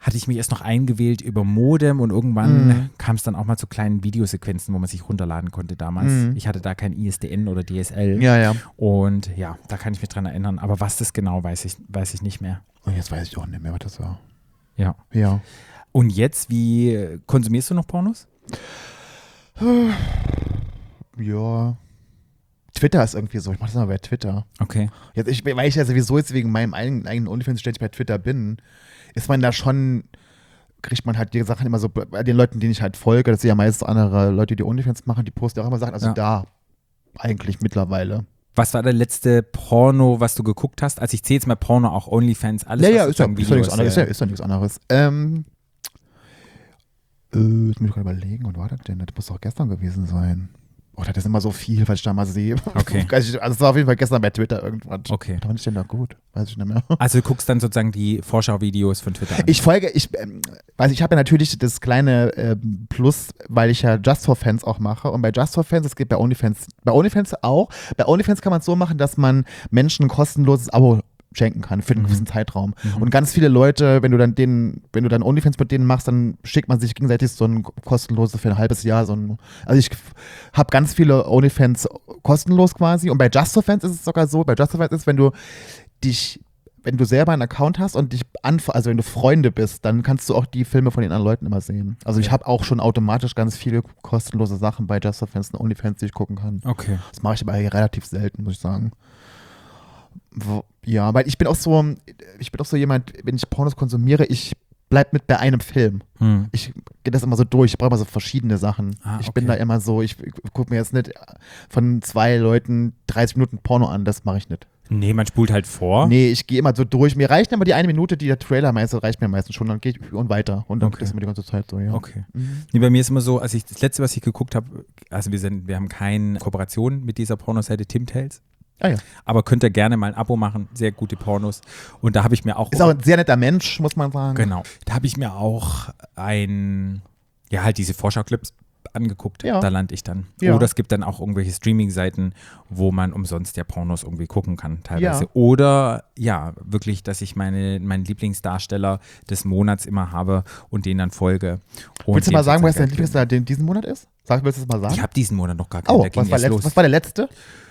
hatte ich mich erst noch eingewählt über Modem und irgendwann
Mhm.
kam es dann auch mal zu kleinen Videosequenzen, wo man sich runterladen konnte damals.
Mhm.
Ich hatte da kein I S D N oder D S L.
Ja, ja.
Und ja, da kann ich mich dran erinnern. Aber was das genau, weiß ich, weiß ich nicht mehr.
Und jetzt weiß ich auch nicht mehr, was das war.
Ja.
Ja.
Und jetzt, wie konsumierst du noch Pornos?
Ja. Twitter ist irgendwie so. Ich mache das mal bei Twitter.
Okay.
Jetzt, ich, weil ich ja sowieso jetzt wegen meinem eigenen, eigenen OnlyFans ständig bei Twitter bin, ist man da schon, kriegt man halt die Sachen immer so, bei den Leuten, denen ich halt folge, das sind ja meistens andere Leute, die OnlyFans machen, die posten auch immer Sachen, also
Ja.
da eigentlich mittlerweile.
Was war der letzte Porno, was du geguckt hast? Also ich zähle jetzt mal Porno, auch OnlyFans, alles
Ja,
was
ja, ist ja,
sozusagen
ist ja nichts
Videos,
anderes. Ist ja,
äh,
ist ja nichts anderes. Ähm, äh, jetzt muss ich gerade überlegen, wann war das denn? Das muss doch gestern gewesen sein. Oh, das ist immer so viel, was ich da mal sehe.
Okay.
Also es war auf jeden Fall gestern bei Twitter irgendwas.
Okay.
Da fand ich denn da gut? Weiß ich nicht mehr.
Also du guckst dann sozusagen die Vorschau-Videos von Twitter an.
Ich folge, ich, ähm, weiß ich habe ja natürlich das kleine ähm, Plus, weil ich ja Just for Fans auch mache. Und bei Just for Fans, es geht bei OnlyFans, bei OnlyFans auch. Bei OnlyFans kann man es so machen, dass man Menschen ein kostenloses Abo schenken kann für einen
Mhm.
gewissen Zeitraum.
Mhm.
Und ganz viele Leute, wenn du dann den, wenn du dann OnlyFans mit denen machst, dann schickt man sich gegenseitig so ein kostenloses für ein halbes Jahr. So ein, also ich habe ganz viele OnlyFans kostenlos quasi. Und bei Just for Fans ist es sogar so, bei Just for Fans ist, wenn du dich, wenn du selber einen Account hast und dich anf also wenn du Freunde bist, dann kannst du auch die Filme von den anderen Leuten immer sehen. Also ich
Ja.
habe auch schon automatisch ganz viele kostenlose Sachen bei Just for Fans und OnlyFans, die ich gucken kann.
Okay.
Das mache ich aber relativ selten, muss ich sagen. Wo, ja, weil ich bin auch so, ich bin auch so jemand, wenn ich Pornos konsumiere, ich bleib mit bei einem Film.
Hm.
Ich gehe das immer so durch, ich brauche immer so verschiedene Sachen.
Ah,
ich
okay.
bin da immer so, ich, ich gucke mir jetzt nicht von zwei Leuten dreißig Minuten Porno an, das mache ich nicht.
Nee, man spult halt vor.
Nee, ich gehe immer so durch. Mir reicht aber die eine Minute, die der Trailer meistens, reicht mir meistens schon, dann gehe ich und weiter. Und dann
Okay.
okay. ist immer die ganze Zeit so, ja.
Okay.
Mhm.
Nee, bei mir ist immer so, also ich, das letzte, was ich geguckt habe, also wir sind, wir haben keine Kooperation mit dieser Pornoseite Tim Tales,
Ah ja.
aber könnt ihr gerne mal ein Abo machen, sehr gute Pornos. Und da habe ich mir auch,
Ist auch ein sehr netter Mensch, muss man sagen.
genau, da habe ich mir auch ein, ja halt diese Vorschau-Clips angeguckt,
Ja.
da lande ich dann.
Ja.
Oder es gibt dann auch irgendwelche Streaming-Seiten, wo man umsonst ja Pornos irgendwie gucken kann teilweise.
Ja.
Oder ja, wirklich, dass ich meine, meinen Lieblingsdarsteller des Monats immer habe und denen dann folge. Und
Willst du
denen
mal sagen, was
sozusagen
dein
Geld
Lieblingsjahr diesen Monat ist? Sag, willst du das mal sagen?
Ich habe diesen Monat noch gar keinen,
Oh,
der ging
was war,
erst
letzt,
los.
was war der letzte?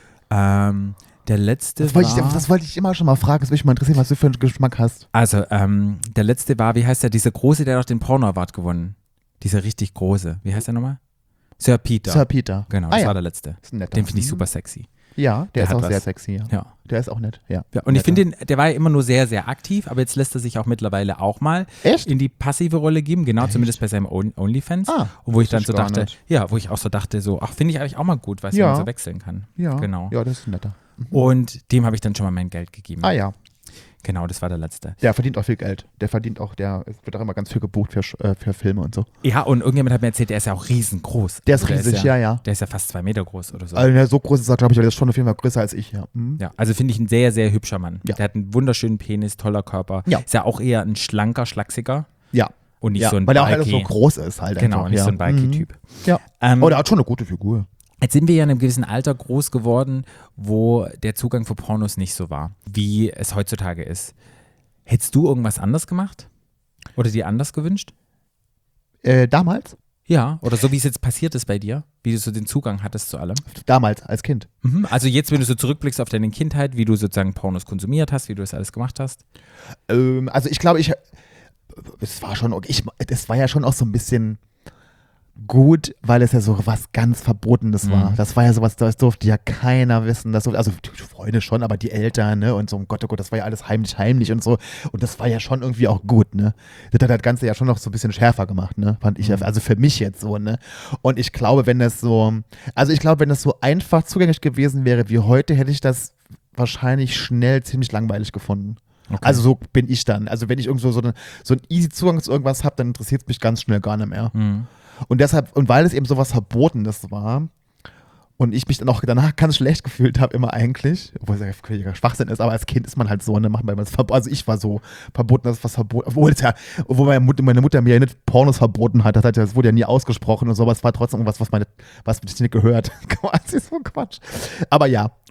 Ähm, der letzte
Das wollte,
war,
ich, das wollte ich immer schon mal fragen. Das würde mich mal interessieren, was du für einen Geschmack hast.
also ähm, der letzte war, wie heißt der, dieser große, der hat doch den Porno Award gewonnen. Dieser richtig große, wie heißt der nochmal? Sir Peter.
Sir Peter.
Genau,
Ah,
das
ja.
war der letzte.
Ist ein netter.
Den finde ich
Mhm.
super sexy.
Ja, der,
Der
ist
hat
auch
was.
sehr sexy, ja.
Ja.
Der ist auch nett, ja.
Ja, und ich
Netter.
finde, den, der war ja immer nur sehr, sehr aktiv, aber jetzt lässt er sich auch mittlerweile auch mal
Echt?
in die passive Rolle geben, genau,
Echt?
zumindest bei seinem On- OnlyFans.
Ah,
und wo ich
wusste
dann
ich
so
gar
dachte,
nicht.
ja, wo ich auch so dachte, so, ach, finde ich eigentlich auch mal gut, weil
Ja.
man so wechseln kann.
Ja,
Genau.
ja, das ist ein netter.
Und dem habe ich dann schon mal mein Geld gegeben.
Ah ja,
Genau, das war der letzte.
der verdient auch viel Geld. Der verdient auch, der es wird auch immer ganz viel gebucht für, Sch- äh, für Filme und so.
Ja, und irgendjemand hat mir erzählt, der ist ja auch riesengroß.
Der ist
Also
riesig,
ja,
ja, ja.
Der ist ja fast zwei Meter groß oder so.
Also der so groß ist er, glaube ich, aber der ist schon auf jeden Fall größer als ich, ja. Mhm.
Ja, also finde ich ein sehr, sehr hübscher Mann.
Ja.
Der hat einen wunderschönen Penis, toller Körper.
Ja.
Ist ja auch eher ein schlanker, schlachsiger
Ja,
und nicht
ja.
so ein
weil der auch halt
bulky-
so groß ist halt
Genau,
einfach.
nicht
ja.
so ein Bulky-Typ.
Mhm. Ja.
Ähm,
Oh, der hat schon eine gute Figur.
Jetzt sind wir ja in einem gewissen Alter groß geworden, wo der Zugang für Pornos nicht so war, wie es heutzutage ist. Hättest du irgendwas anders gemacht? Oder dir anders gewünscht?
Äh, damals?
Ja, oder so wie es jetzt passiert ist bei dir, wie du so den Zugang hattest zu allem.
Damals, als Kind.
Mhm. Also jetzt, wenn du so zurückblickst auf deine Kindheit, wie du sozusagen Pornos konsumiert hast, wie du das alles gemacht hast.
Ähm, also ich glaube, ich es war schon okay. Ich, das war ja schon auch so ein bisschen gut, weil es ja so was ganz Verbotenes war.
Mhm.
Das war ja sowas, das durfte ja keiner wissen. Das durfte, also die Freunde schon, aber die Eltern, ne? Und so, um Gott, oh Gott, das war ja alles heimlich, heimlich und so. Und das war ja schon irgendwie auch gut, ne? Das hat das Ganze ja schon noch so ein bisschen schärfer gemacht, ne? Fand ich,
Mhm.
also für mich jetzt so, ne? Und ich glaube, wenn das so, also ich glaube, wenn das so einfach zugänglich gewesen wäre wie heute, hätte ich das wahrscheinlich schnell ziemlich langweilig gefunden.
Okay.
Also so bin ich dann. Also wenn ich irgendwo so, eine, so einen easy Zugang zu irgendwas habe, dann interessiert es mich ganz schnell gar nicht mehr.
Mhm.
Und deshalb, und weil es eben sowas Verbotenes war und ich mich dann auch danach ganz schlecht gefühlt habe, immer eigentlich, obwohl es ja völliger Schwachsinn ist, aber als Kind ist man halt so, ne, macht man was verboten. Also ich war so verboten, dass was verboten, obwohl es ja, obwohl meine Mutter, meine Mutter mir ja nicht Pornos verboten hat, das, hat ja, das wurde ja nie ausgesprochen und so, aber es war trotzdem irgendwas, was meine, was mich nicht gehört. Quasi so Quatsch. Aber ja,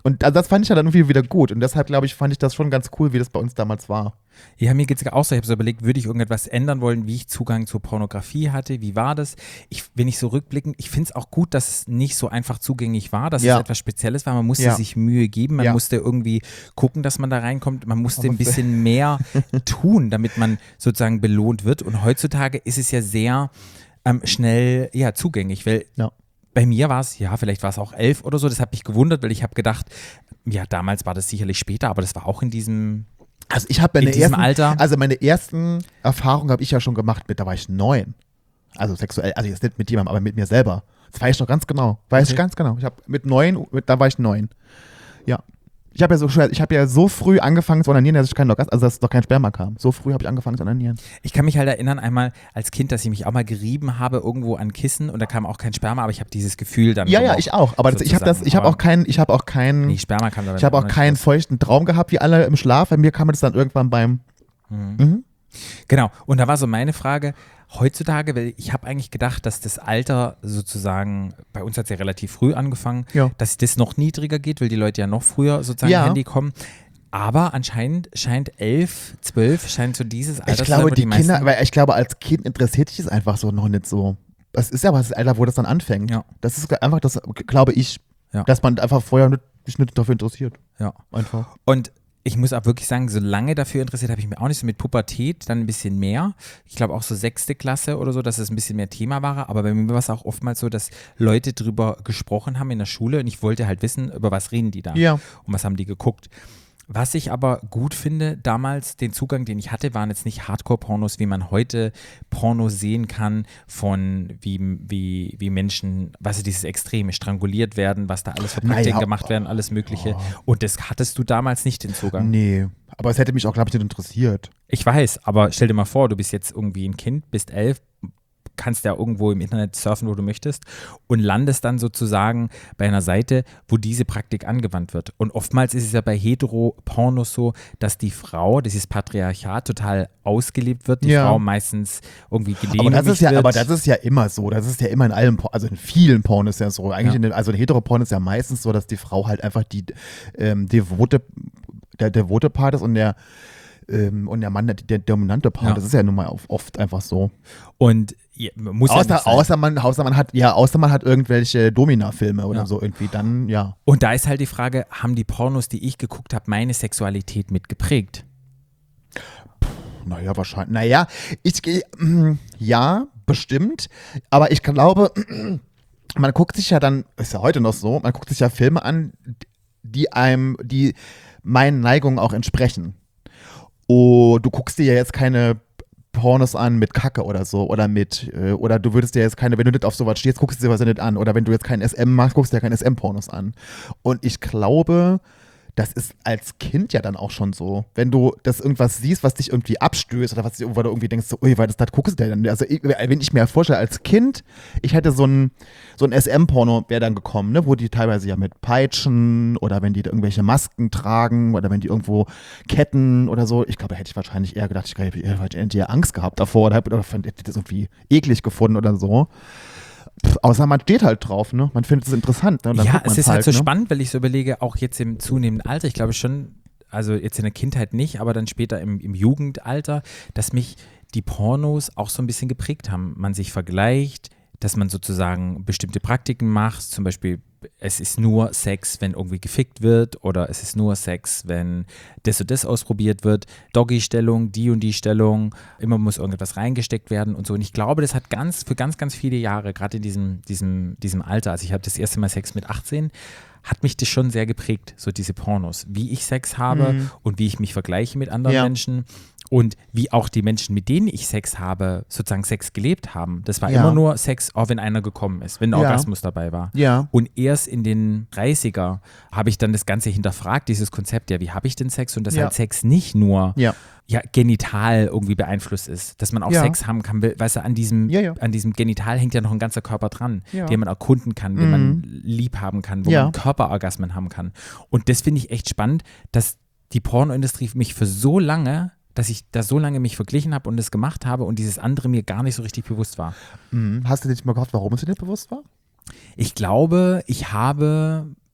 Und das fand ich ja dann irgendwie wieder gut. Und deshalb, glaube ich, fand ich das schon ganz cool, wie das bei uns damals war.
Ja, mir geht es auch so. Ich habe so überlegt, würde ich irgendetwas ändern wollen, wie ich Zugang zur Pornografie hatte? Wie war das? Ich, wenn ich so rückblickend, ich finde es auch gut, dass es nicht so einfach zugänglich war, dass
Ja.
es etwas Spezielles war. Man musste
Ja.
sich Mühe geben, man
Ja.
musste irgendwie gucken, dass man da reinkommt. Man musste
Man
ein
musste-
bisschen mehr tun, damit man sozusagen belohnt wird. Und heutzutage ist es ja sehr ähm, schnell ja, zugänglich, weil
Ja.
bei mir war es, ja, vielleicht war es auch elf oder so. Das hat mich gewundert, weil ich habe gedacht, ja, damals war das sicherlich später, aber das war auch in diesem
Also ich habe meine
In diesem
ersten,
Alter?
also meine ersten Erfahrungen habe ich ja schon gemacht mit, da war ich neun. Also sexuell, also jetzt nicht mit jemandem, aber mit mir selber. Das weiß ich noch ganz genau. Weiß
Okay.
ich ganz genau. Ich habe mit neun, mit, da war ich neun. Ja. Ich habe ja so schwer, ich habe ja so früh angefangen zu onanieren, dass ich keinen Orgasmus, also dass noch kein Sperma kam. So früh habe ich angefangen zu onanieren.
Ich kann mich halt erinnern, einmal als Kind, dass ich mich auch mal gerieben habe irgendwo an Kissen und da kam auch kein Sperma, aber ich habe dieses Gefühl dann
Ja, ja,
gemocht,
ich auch. Aber das, ich habe das, ich habe
sozusagen.
auch keinen, ich habe auch keinen,
Nee, Sperma kam da
ich habe auch keinen feuchten Traum gehabt wie alle im Schlaf. Bei mir kam das dann irgendwann beim. Mhm.
Genau, und da war so meine Frage, heutzutage, weil ich habe eigentlich gedacht, dass das Alter sozusagen, bei uns hat es ja relativ früh angefangen,
Ja.
dass das noch niedriger geht, weil die Leute ja noch früher sozusagen
Ja.
Handy kommen. Aber anscheinend scheint elf, zwölf, scheint so dieses Alter
Ich
zu sein,
glaube,
wo
die
meisten-
Kinder, weil ich glaube, als Kind interessiert dich das einfach so noch nicht so. Das ist ja aber das Alter, wo das dann anfängt.
Ja.
Das ist einfach das, glaube ich,
Ja.
dass man einfach vorher nicht, sich nicht dafür interessiert.
Ja.
Einfach.
Und ich muss auch wirklich sagen, so lange dafür interessiert habe ich mich auch nicht, so mit Pubertät dann ein bisschen mehr. Ich glaube auch so sechste Klasse oder so, dass es ein bisschen mehr Thema war. Aber bei mir war es auch oftmals so, dass Leute drüber gesprochen haben in der Schule und ich wollte halt wissen, über was reden die da
Ja.
und was haben die geguckt. Was ich aber gut finde, damals den Zugang, den ich hatte, waren jetzt nicht Hardcore-Pornos, wie man heute Pornos sehen kann, von wie, wie, wie Menschen, was ist dieses Extreme, stranguliert werden, was da alles für Praktiken
Naja,
gemacht werden, alles Mögliche. Und das hattest du damals nicht, den Zugang.
Nee. Aber es hätte mich auch, glaube ich, nicht interessiert.
Ich weiß, aber stell dir mal vor, du bist jetzt irgendwie ein Kind, bist elf, kannst ja irgendwo im Internet surfen, wo du möchtest und landest dann sozusagen bei einer Seite, wo diese Praktik angewandt wird. Und oftmals ist es ja bei Hetero-Pornos so, dass die Frau, dieses Patriarchat, total ausgelebt wird, die
Ja.
Frau meistens irgendwie
Aber
gedemütigt
das, ist ja,
wird.
aber das ist ja immer so. Das ist ja immer in allen, Por- also in vielen Porn ist ja so. Eigentlich,
Ja.
in den, also in Heteroporn ist ja meistens so, dass die Frau halt einfach die ähm, devote, der devote Part ist und der ähm, und der Mann der, der dominante Part.
Ja.
Das ist ja nun mal auf- oft einfach so.
Und ja, muss ja nicht
Außer,
sein.
außer, man, außer man hat, ja, außer man hat irgendwelche Domina-Filme oder
Ja.
so irgendwie, dann, ja.
Und da ist halt die Frage, haben die Pornos, die ich geguckt habe, meine Sexualität mitgeprägt?
Naja, wahrscheinlich. Naja, ich gehe, mm, ja, bestimmt. Aber ich glaube, man guckt sich ja dann, ist ja heute noch so, man guckt sich ja Filme an, die einem, die meinen Neigungen auch entsprechen. Oh, du guckst dir ja jetzt keine Pornos an mit Kacke oder so oder mit, äh, oder du würdest dir jetzt keine, wenn du nicht auf sowas stehst, guckst du dir was nicht an oder wenn du jetzt kein S M machst, guckst du dir keine S M-Pornos an. Und ich glaube, das ist als Kind ja dann auch schon so. Wenn du das irgendwas siehst, was dich irgendwie abstößt oder was dich, wo du irgendwie denkst, so, ui, weil das, das guckst du dir dann. Also ich, wenn ich mir vorstelle, als Kind, ich hätte so ein, so ein S M-Porno wäre dann gekommen, ne, wo die teilweise ja mit Peitschen oder wenn die da irgendwelche Masken tragen oder wenn die irgendwo Ketten oder so. Ich glaube, da hätte ich wahrscheinlich eher gedacht, ich hätte eher Angst gehabt davor oder, oder fand, hätte das irgendwie eklig gefunden oder so. Pff, außer man steht halt drauf, ne? Man findet es interessant. Ne? Und dann
Ja,
guckt
es
man's
ist halt so
ne?
spannend, weil ich so überlege, auch jetzt im zunehmenden Alter, ich glaube schon, also jetzt in der Kindheit nicht, aber dann später im, im Jugendalter, dass mich die Pornos auch so ein bisschen geprägt haben. Man sich vergleicht, dass man sozusagen bestimmte Praktiken macht, zum Beispiel es ist nur Sex, wenn irgendwie gefickt wird oder es ist nur Sex, wenn das und das ausprobiert wird, Doggy-Stellung, die und die Stellung, immer muss irgendetwas reingesteckt werden und so. Und ich glaube, das hat ganz für ganz, ganz viele Jahre, gerade in diesem, diesem, diesem Alter, also ich habe das erste Mal Sex mit achtzehn, hat mich das schon sehr geprägt, so diese Pornos, wie ich Sex habe
Mhm.
und wie ich mich vergleiche mit anderen
Ja.
Menschen und wie auch die Menschen, mit denen ich Sex habe, sozusagen Sex gelebt haben. Das war
Ja.
immer nur Sex, auch wenn einer gekommen ist, wenn ein
Ja.
Orgasmus dabei war.
Ja.
Und erst in den dreißiger habe ich dann das Ganze hinterfragt, dieses Konzept, ja, wie habe ich denn Sex? Und dass
Ja.
halt Sex nicht nur
Ja.
ja, genital irgendwie beeinflusst ist, dass man auch
Ja.
Sex haben kann, weißt du, an diesem,
Ja, ja.
an diesem Genital hängt ja noch ein ganzer Körper dran,
Ja.
den man erkunden kann, den
Mhm.
man lieb haben kann, wo
Ja.
man Körperorgasmen haben kann. Und das finde ich echt spannend, dass die Pornoindustrie mich für so lange, dass ich da so lange mich verglichen habe und das gemacht habe und dieses andere mir gar nicht so richtig bewusst war.
Mhm. Hast du dir nicht mal gehofft, warum es dir nicht bewusst war?
Ich glaube, ich habe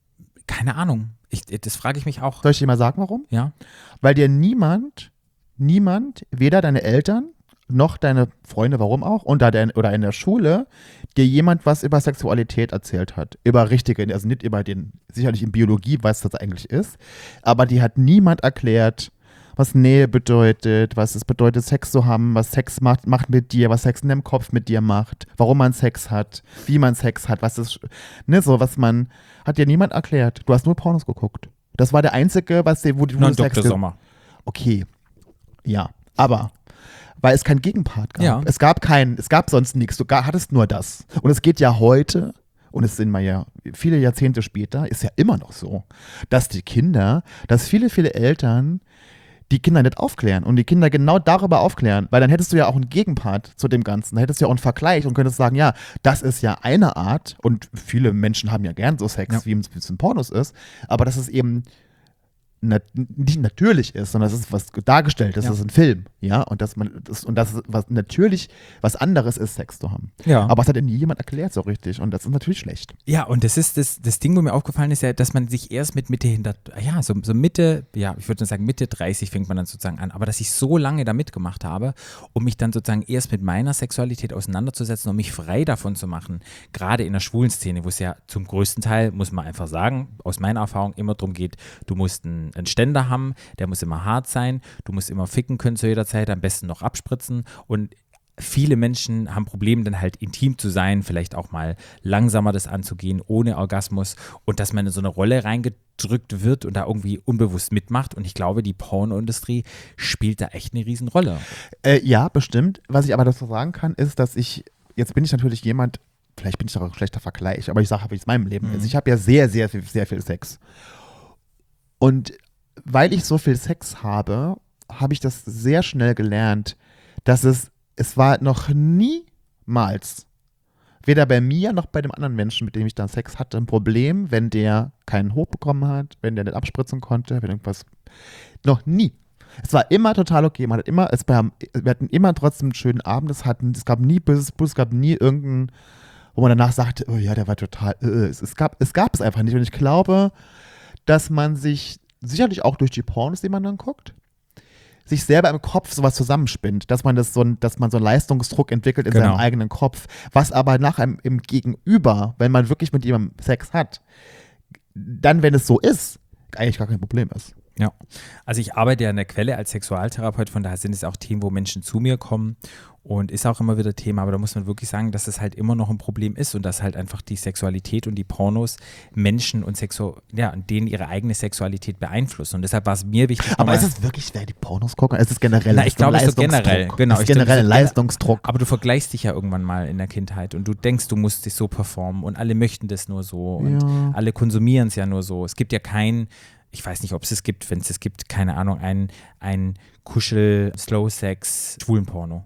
Keine Ahnung. Ich, das frage ich mich auch.
Soll ich dir mal sagen, warum?
Ja.
Weil dir niemand, niemand, weder deine Eltern noch deine Freunde, warum auch, und da dein, oder in der Schule, dir jemand was über Sexualität erzählt hat. Über richtige, also nicht über den, sicherlich in Biologie, was das eigentlich ist, aber die hat niemand erklärt, was Nähe bedeutet, was es bedeutet, Sex zu haben, was Sex macht, macht mit dir, was Sex in dem Kopf mit dir macht, warum man Sex hat, wie man Sex hat, was ist, ne, so, was man, hat dir niemand erklärt. Du hast nur Pornos geguckt. Das war der einzige, was dir, wo du
Nur
Sex
Doktor Sommer.
Okay, ja, aber weil es keinen Gegenpart gab.
Ja.
Es gab keinen, es gab sonst nichts, du gar, hattest nur das. Und es geht ja heute, und es sind mal ja viele Jahrzehnte später, ist ja immer noch so, dass die Kinder, dass viele, viele Eltern die Kinder nicht aufklären und die Kinder genau darüber aufklären, weil dann hättest du ja auch einen Gegenpart zu dem Ganzen, dann hättest du ja auch einen Vergleich und könntest sagen, ja, das ist ja eine Art und viele Menschen haben ja gern so Sex,
Ja.
wie es in Pornos ist, aber das ist eben nat- nicht natürlich ist, sondern das ist was dargestellt, das
Ja.
ist ein Film, ja, und dass man das und das ist was natürlich was anderes ist, Sex zu haben.
Ja.
Aber es hat ja nie jemand erklärt so richtig und das ist natürlich schlecht.
Ja, und das ist das, das Ding, wo mir aufgefallen ist, ja, dass man sich erst mit Mitte hinter, ja, so, so Mitte, ja, ich würde sagen Mitte dreißig fängt man dann sozusagen an, aber dass ich so lange da mitgemacht habe, um mich dann sozusagen erst mit meiner Sexualität auseinanderzusetzen, um mich frei davon zu machen, gerade in der schwulen Szene, wo es ja zum größten Teil, muss man einfach sagen, aus meiner Erfahrung immer darum geht, du musst einen, einen Ständer haben, der muss immer hart sein, du musst immer ficken können zu jeder Zeit, am besten noch abspritzen und viele Menschen haben Probleme, dann halt intim zu sein, vielleicht auch mal langsamer das anzugehen, ohne Orgasmus und dass man in so eine Rolle reingedrückt wird und da irgendwie unbewusst mitmacht und ich glaube, die Pornoindustrie spielt da echt eine Riesenrolle.
Äh, ja, bestimmt. Was ich aber dazu sagen kann, ist, dass ich, jetzt bin ich natürlich jemand, vielleicht bin ich auch ein schlechter Vergleich, aber ich sage, wie es in meinem Leben
Mhm.
ist. Ich habe ja sehr, sehr, sehr, sehr viel Sex. Und weil ich so viel Sex habe, habe ich das sehr schnell gelernt, dass es, es war noch niemals, weder bei mir noch bei dem anderen Menschen, mit dem ich dann Sex hatte, ein Problem, wenn der keinen Hoch bekommen hat, wenn der nicht abspritzen konnte, wenn irgendwas, noch nie. Es war immer total okay, man hat immer, es, wir hatten immer trotzdem einen schönen Abend, es, hatten, es gab nie böses Blut, es gab nie irgendeinen, wo man danach sagte, oh ja, der war total, äh, es, es, gab, es gab es einfach nicht und ich glaube, dass man sich, sicherlich auch durch die Pornos, die man dann guckt, sich selber im Kopf sowas zusammenspinnt, dass man das so ein, dass man so einen Leistungsdruck entwickelt in
Genau.
seinem eigenen Kopf, was aber nach einem im Gegenüber, wenn man wirklich mit jemandem Sex hat, dann, wenn es so ist, eigentlich gar kein Problem ist.
Ja, also ich arbeite ja in der Quelle als Sexualtherapeut, von daher sind es auch Themen, wo Menschen zu mir kommen und ist auch immer wieder Thema, aber da muss man wirklich sagen, dass es halt immer noch ein Problem ist und dass halt einfach die Sexualität und die Pornos Menschen und Sexu ja, denen ihre eigene Sexualität beeinflussen und deshalb war es mir wichtig.
Aber
nochmal-
ist es wirklich, wer die Pornos gucken? Es ist generell
Na, ich glaube, es ist so
Leistungsdruck.
generell, genau.
Es ist
Ich denke,
generell
es ist
ein
gener-
Leistungsdruck.
Aber du vergleichst dich ja irgendwann mal in der Kindheit und du denkst, du musst dich so performen und alle möchten das nur so und
Ja.
alle konsumieren es ja nur so. Es gibt ja kein, ich weiß nicht, ob es es gibt, wenn es es gibt, keine Ahnung, ein, ein Kuschel-Slow-Sex-Schwulen-Porno.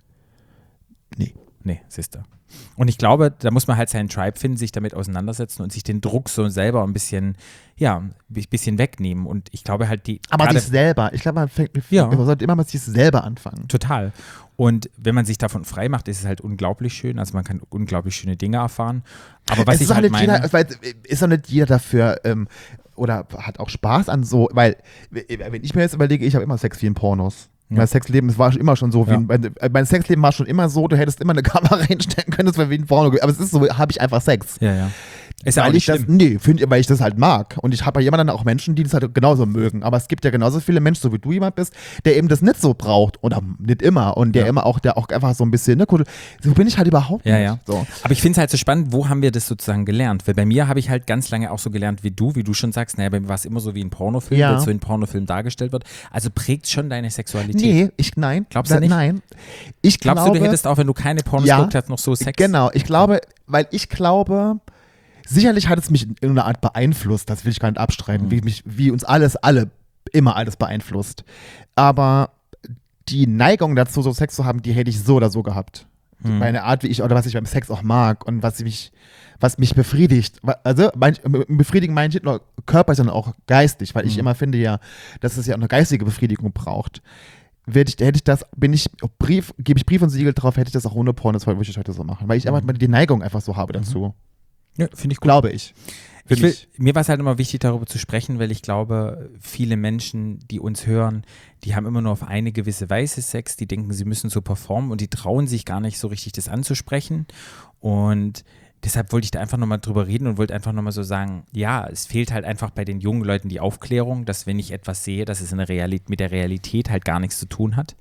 Nee.
Nee, siehst du. Und ich glaube, da muss man halt seinen Tribe finden, sich damit auseinandersetzen und sich den Druck so selber ein bisschen, ja, ein bisschen wegnehmen. Und ich glaube halt, die.
Aber
gerade-
sich selber, ich glaube, man, fängt,
Ja.
man sollte immer mit sich selber anfangen.
Total. Und wenn man sich davon frei macht, ist es halt unglaublich schön. Also man kann unglaublich schöne Dinge erfahren. Aber was
es
ich
ist auch
halt
nicht
meine.
jeder, weil, ist auch nicht jeder dafür ähm, oder hat auch Spaß an so, weil wenn ich mir jetzt überlege, ich habe immer Sex wie in Pornos.
Ja.
Mein Sexleben es war schon immer schon so, wie
Ja.
ein, mein, mein Sexleben war schon immer so, du hättest immer eine Kamera reinstellen können, das wäre wie ein Porno. Aber es ist so, habe ich einfach Sex.
Ja, ja. Ist ja auch
weil
nicht
ich das,
schlimm.
nee, find, weil ich das halt mag. Und ich habe bei jemandem auch Menschen, die das halt genauso mögen. Aber es gibt ja genauso viele Menschen, so wie du jemand bist, der eben das nicht so braucht. Oder nicht immer. Und der
Ja.
immer auch, der auch einfach so ein bisschen, ne, cool, so bin ich halt überhaupt
Ja,
nicht.
ja.
So.
Aber ich finde es halt so spannend, wo haben wir das sozusagen gelernt? Weil bei mir habe ich halt ganz lange auch so gelernt wie du, wie du schon sagst, naja, bei mir war es immer so wie ein Pornofilm,
Ja.
weil es so in Pornofilm dargestellt wird. Also prägt schon deine Sexualität.
Nee, ich, nein.
Glaubst du nicht?
Nein. Ich
Glaubst
glaube,
du, du hättest auch, wenn du keine Pornos
Ja,
geguckt hast, noch so Sex?
Genau, ich glaube, weil ich glaube, sicherlich hat es mich in irgendeiner Art beeinflusst, das will ich gar nicht abstreiten,
Mhm.
wie, mich, wie uns alles, alle, immer alles beeinflusst. Aber die Neigung dazu, so Sex zu haben, die hätte ich so oder so gehabt.
Mhm.
Meine Art, wie ich, oder was ich beim Sex auch mag und was mich, was mich befriedigt. Also, mein, befriedigen meine ich nicht nur körperlich, sondern auch geistig, weil ich
Mhm.
immer finde ja, dass es ja auch eine geistige Befriedigung braucht. Hätte ich, hätte ich das, bin ich, Brief, gebe ich Brief und Siegel drauf, hätte ich das auch ohne Pornos, würde ich heute so machen. Weil ich einfach die Neigung einfach so habe dazu.
Ja, finde ich gut.
Glaube ich. Für
Ich will,
mich.
mir war es halt immer wichtig, darüber zu sprechen, weil ich glaube, viele Menschen, die uns hören, die haben immer nur auf eine gewisse Weise Sex, die denken, sie müssen so performen und die trauen sich gar nicht so richtig, das anzusprechen. Und deshalb wollte ich da einfach nochmal drüber reden und wollte einfach nochmal so sagen, ja, es fehlt halt einfach bei den jungen Leuten die Aufklärung, dass wenn ich etwas sehe, dass es in der Realität, mit der Realität halt gar nichts zu tun hat.